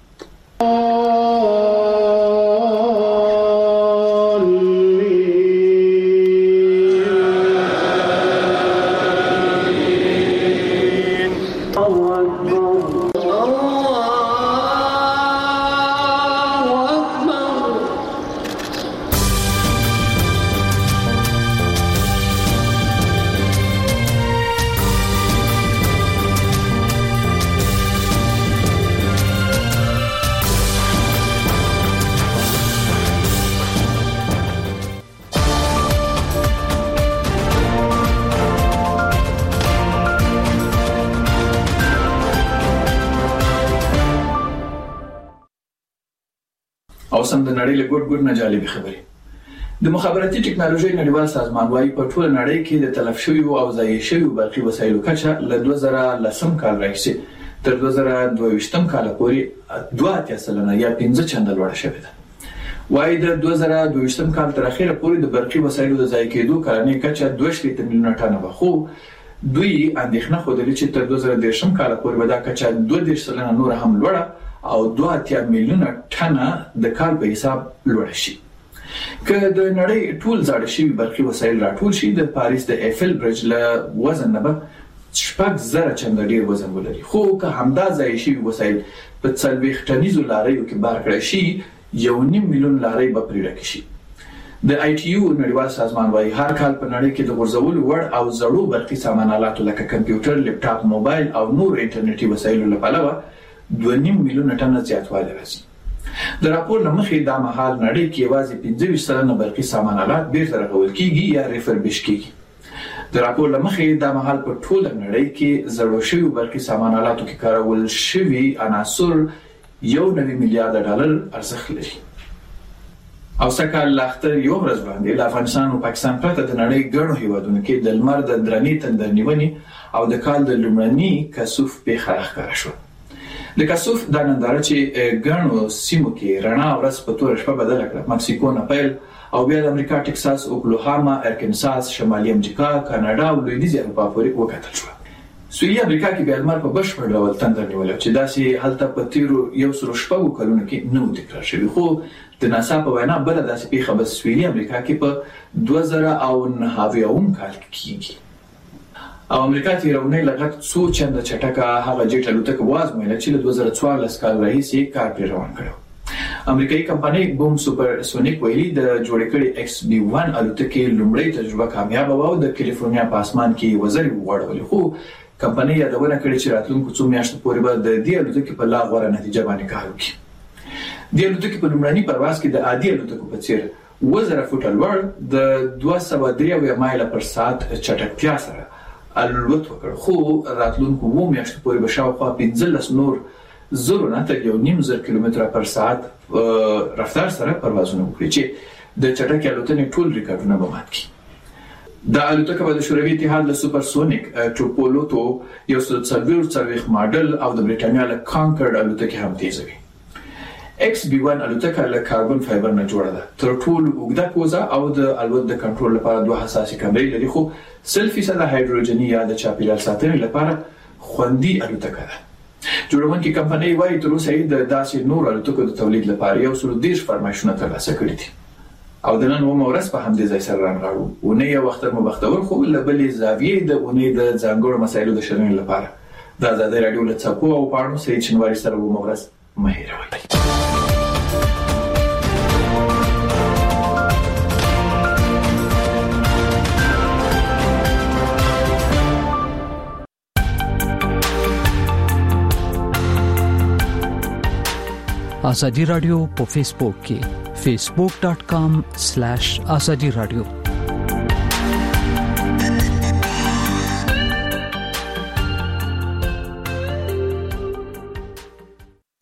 او سم د نړۍ له ګډ ګډ نه جالبې خبرې. د مخابراتي ټکنالوژي نړیوال سازمان وايي په ټوله نړۍ کې د تلف شویو او ضایع شویو برقي وسایلو کچه له دوه زره لسم کال راهیسې تر دوه زره دوه ویشتم کال پورې دوه اتیا سلنه یا پنځه چنده لوړه شوې ده. وايي د دوه زره دوه ویشتم کال تر اخره پورې د برقي وسایلو د ضایع کېدو کلنۍ کچه دوه شپېته میلیونه ټنه وه، خو دوی اندېښنه ښودلې چې تر دوه زره دېرشم کال پورې به دا کچه دوه دېرش سلنه نور هم لوړه او دوه اتیا میلیونه ټنه د کال په حساب لوړ شي. که د نړۍ ټول زاړه شوي برقي وسایل راټول شي، د پاریس د ایفل برج له وزن نه به شپږ زره چنده ډیر وزن ولري. خو که همدا ضایع شوي وسایل په څلوېښت ټنیزو لاریو کې بار کړای شي، یو نیم میلیون لارۍ به پرې ډکې شي. د آی ټي یو نړیوال سازمان وايي هر کال په نړۍ کې د غورځولو وړ او زړو برقي سامان آلاتو لکه کمپیوټر، لپټاپ، موبایل او نور انټرنیټي وسایلو لپاره دوه نیم میلیونه ټنه زیاتوالی راځي. د راپور له مخې دا مهال نړۍ کې یوازې پنځه ویشت سلنه برقي سامان آلات بیرته رغول کیږي یا ریفربش کیږي. د راپور له مخې دا مهال په ټوله نړۍ کې زړو شویو برقي سامان آلاتو کې کارول شوي عناصر یو نوي میلیارډ ډالر ارزښت لري. او سکهال له اختر یو ورځ باندې له افغانستان او پاکستان پرته د نړۍ ګڼو هیوادونو کې د لمر د درنې تندرنیونې او د کال د لومړني کسوف پیښه راښکاره شوه. د کسوف دا ننداره چې ګڼو سیمو کې رڼا ورځ په توره شپه بدله کړه، مکسیکو نه پیل او بیا د امریکا ټکساس، اوکلاهاما، ارکنساس، شمالي امریکا، کاناډا او لویدیځې اروپا پورې وکتل شوه. سویلي امریکا کې بیا لمر په بشپړ ډول تندر نیولی چې داسې هلته په تیرو یو سلو شپږو کلونو کې نه و تکرار شوي. خو د ناسا په وینا بله داسې پیښه به سویلي امریکا کې په دوه زره او نهه اویاوم کال کې کیږي. او امریکا تیرونې لغت څو چنده چټکه هغه جیټ الوتکه وازمویله چې له دوه زره څوارلس کال راهیسې کار پرې روان کړی. امریکایي کمپنۍ بوم سوپر سونیک ویلي د جوړې کړې ایکس بي ون الوتکې لومړۍ تجربه کامیابه وه او د کالیفورنیا په اسمان کې وزرې وغوړولې، خو کمپنۍ یادونه کړې چې راتلونکو څو میاشتو پورې به د دې الوتکې په لا غوره نتیجه باندې کار وکړي. د الوتکې په لومړني پرواز کې د عادي الوتکو په څیر اووه زره فوټه لوړ د دوه سوه درې اویا مایله پر ساعت چټکتیا سره الوت وکړ، خو راتلونکو اووه میاشتو پورې به شاوخوا پنځلس نور زرو نه تر یو نیم زر کیلومتره پر ساعت رفتار سره پروازونه وکړي چې د چټکې الوتنې ټول ریکارډونه به مات کړي. دا الوتکه به د شوروي اتحاد له سوپرسونیک ټوپولوتو یو سل څلوېښت څلوېښت ماډل او د برېټانیا له کانکرډ الوتکې هم تیزوي. ایکس بي ون الوتکه له کاربن فایبر نه جوړه ده، تر ټولو اوږده پوزه او د الوت د کنټرول لپاره دوه حساسې کمرې لري، خو سل فیصده هایدروجني یا د چاپیریال ساتنې لپاره خوندي الوتکه ده. جوړونکې کمپنۍ وايي تر اوسه یې د داسې نور الوتکو د تولید لپاره یو سل دېرش فرمایشونه ترلاسه کړي دي. او د نن و ورځ په همدې ځای سره رانغاړو. ونې یو وخت مو بختور خو له بلې زاویې د ونې د ځانګړو مسایلو د شننې لپاره د آزادۍ راډیو له څپو او پاڼو سره چنواري سره و ورځ مه هېروئ. آزادی رادیو په فیسبوک کې facebook dot com slash azadi radio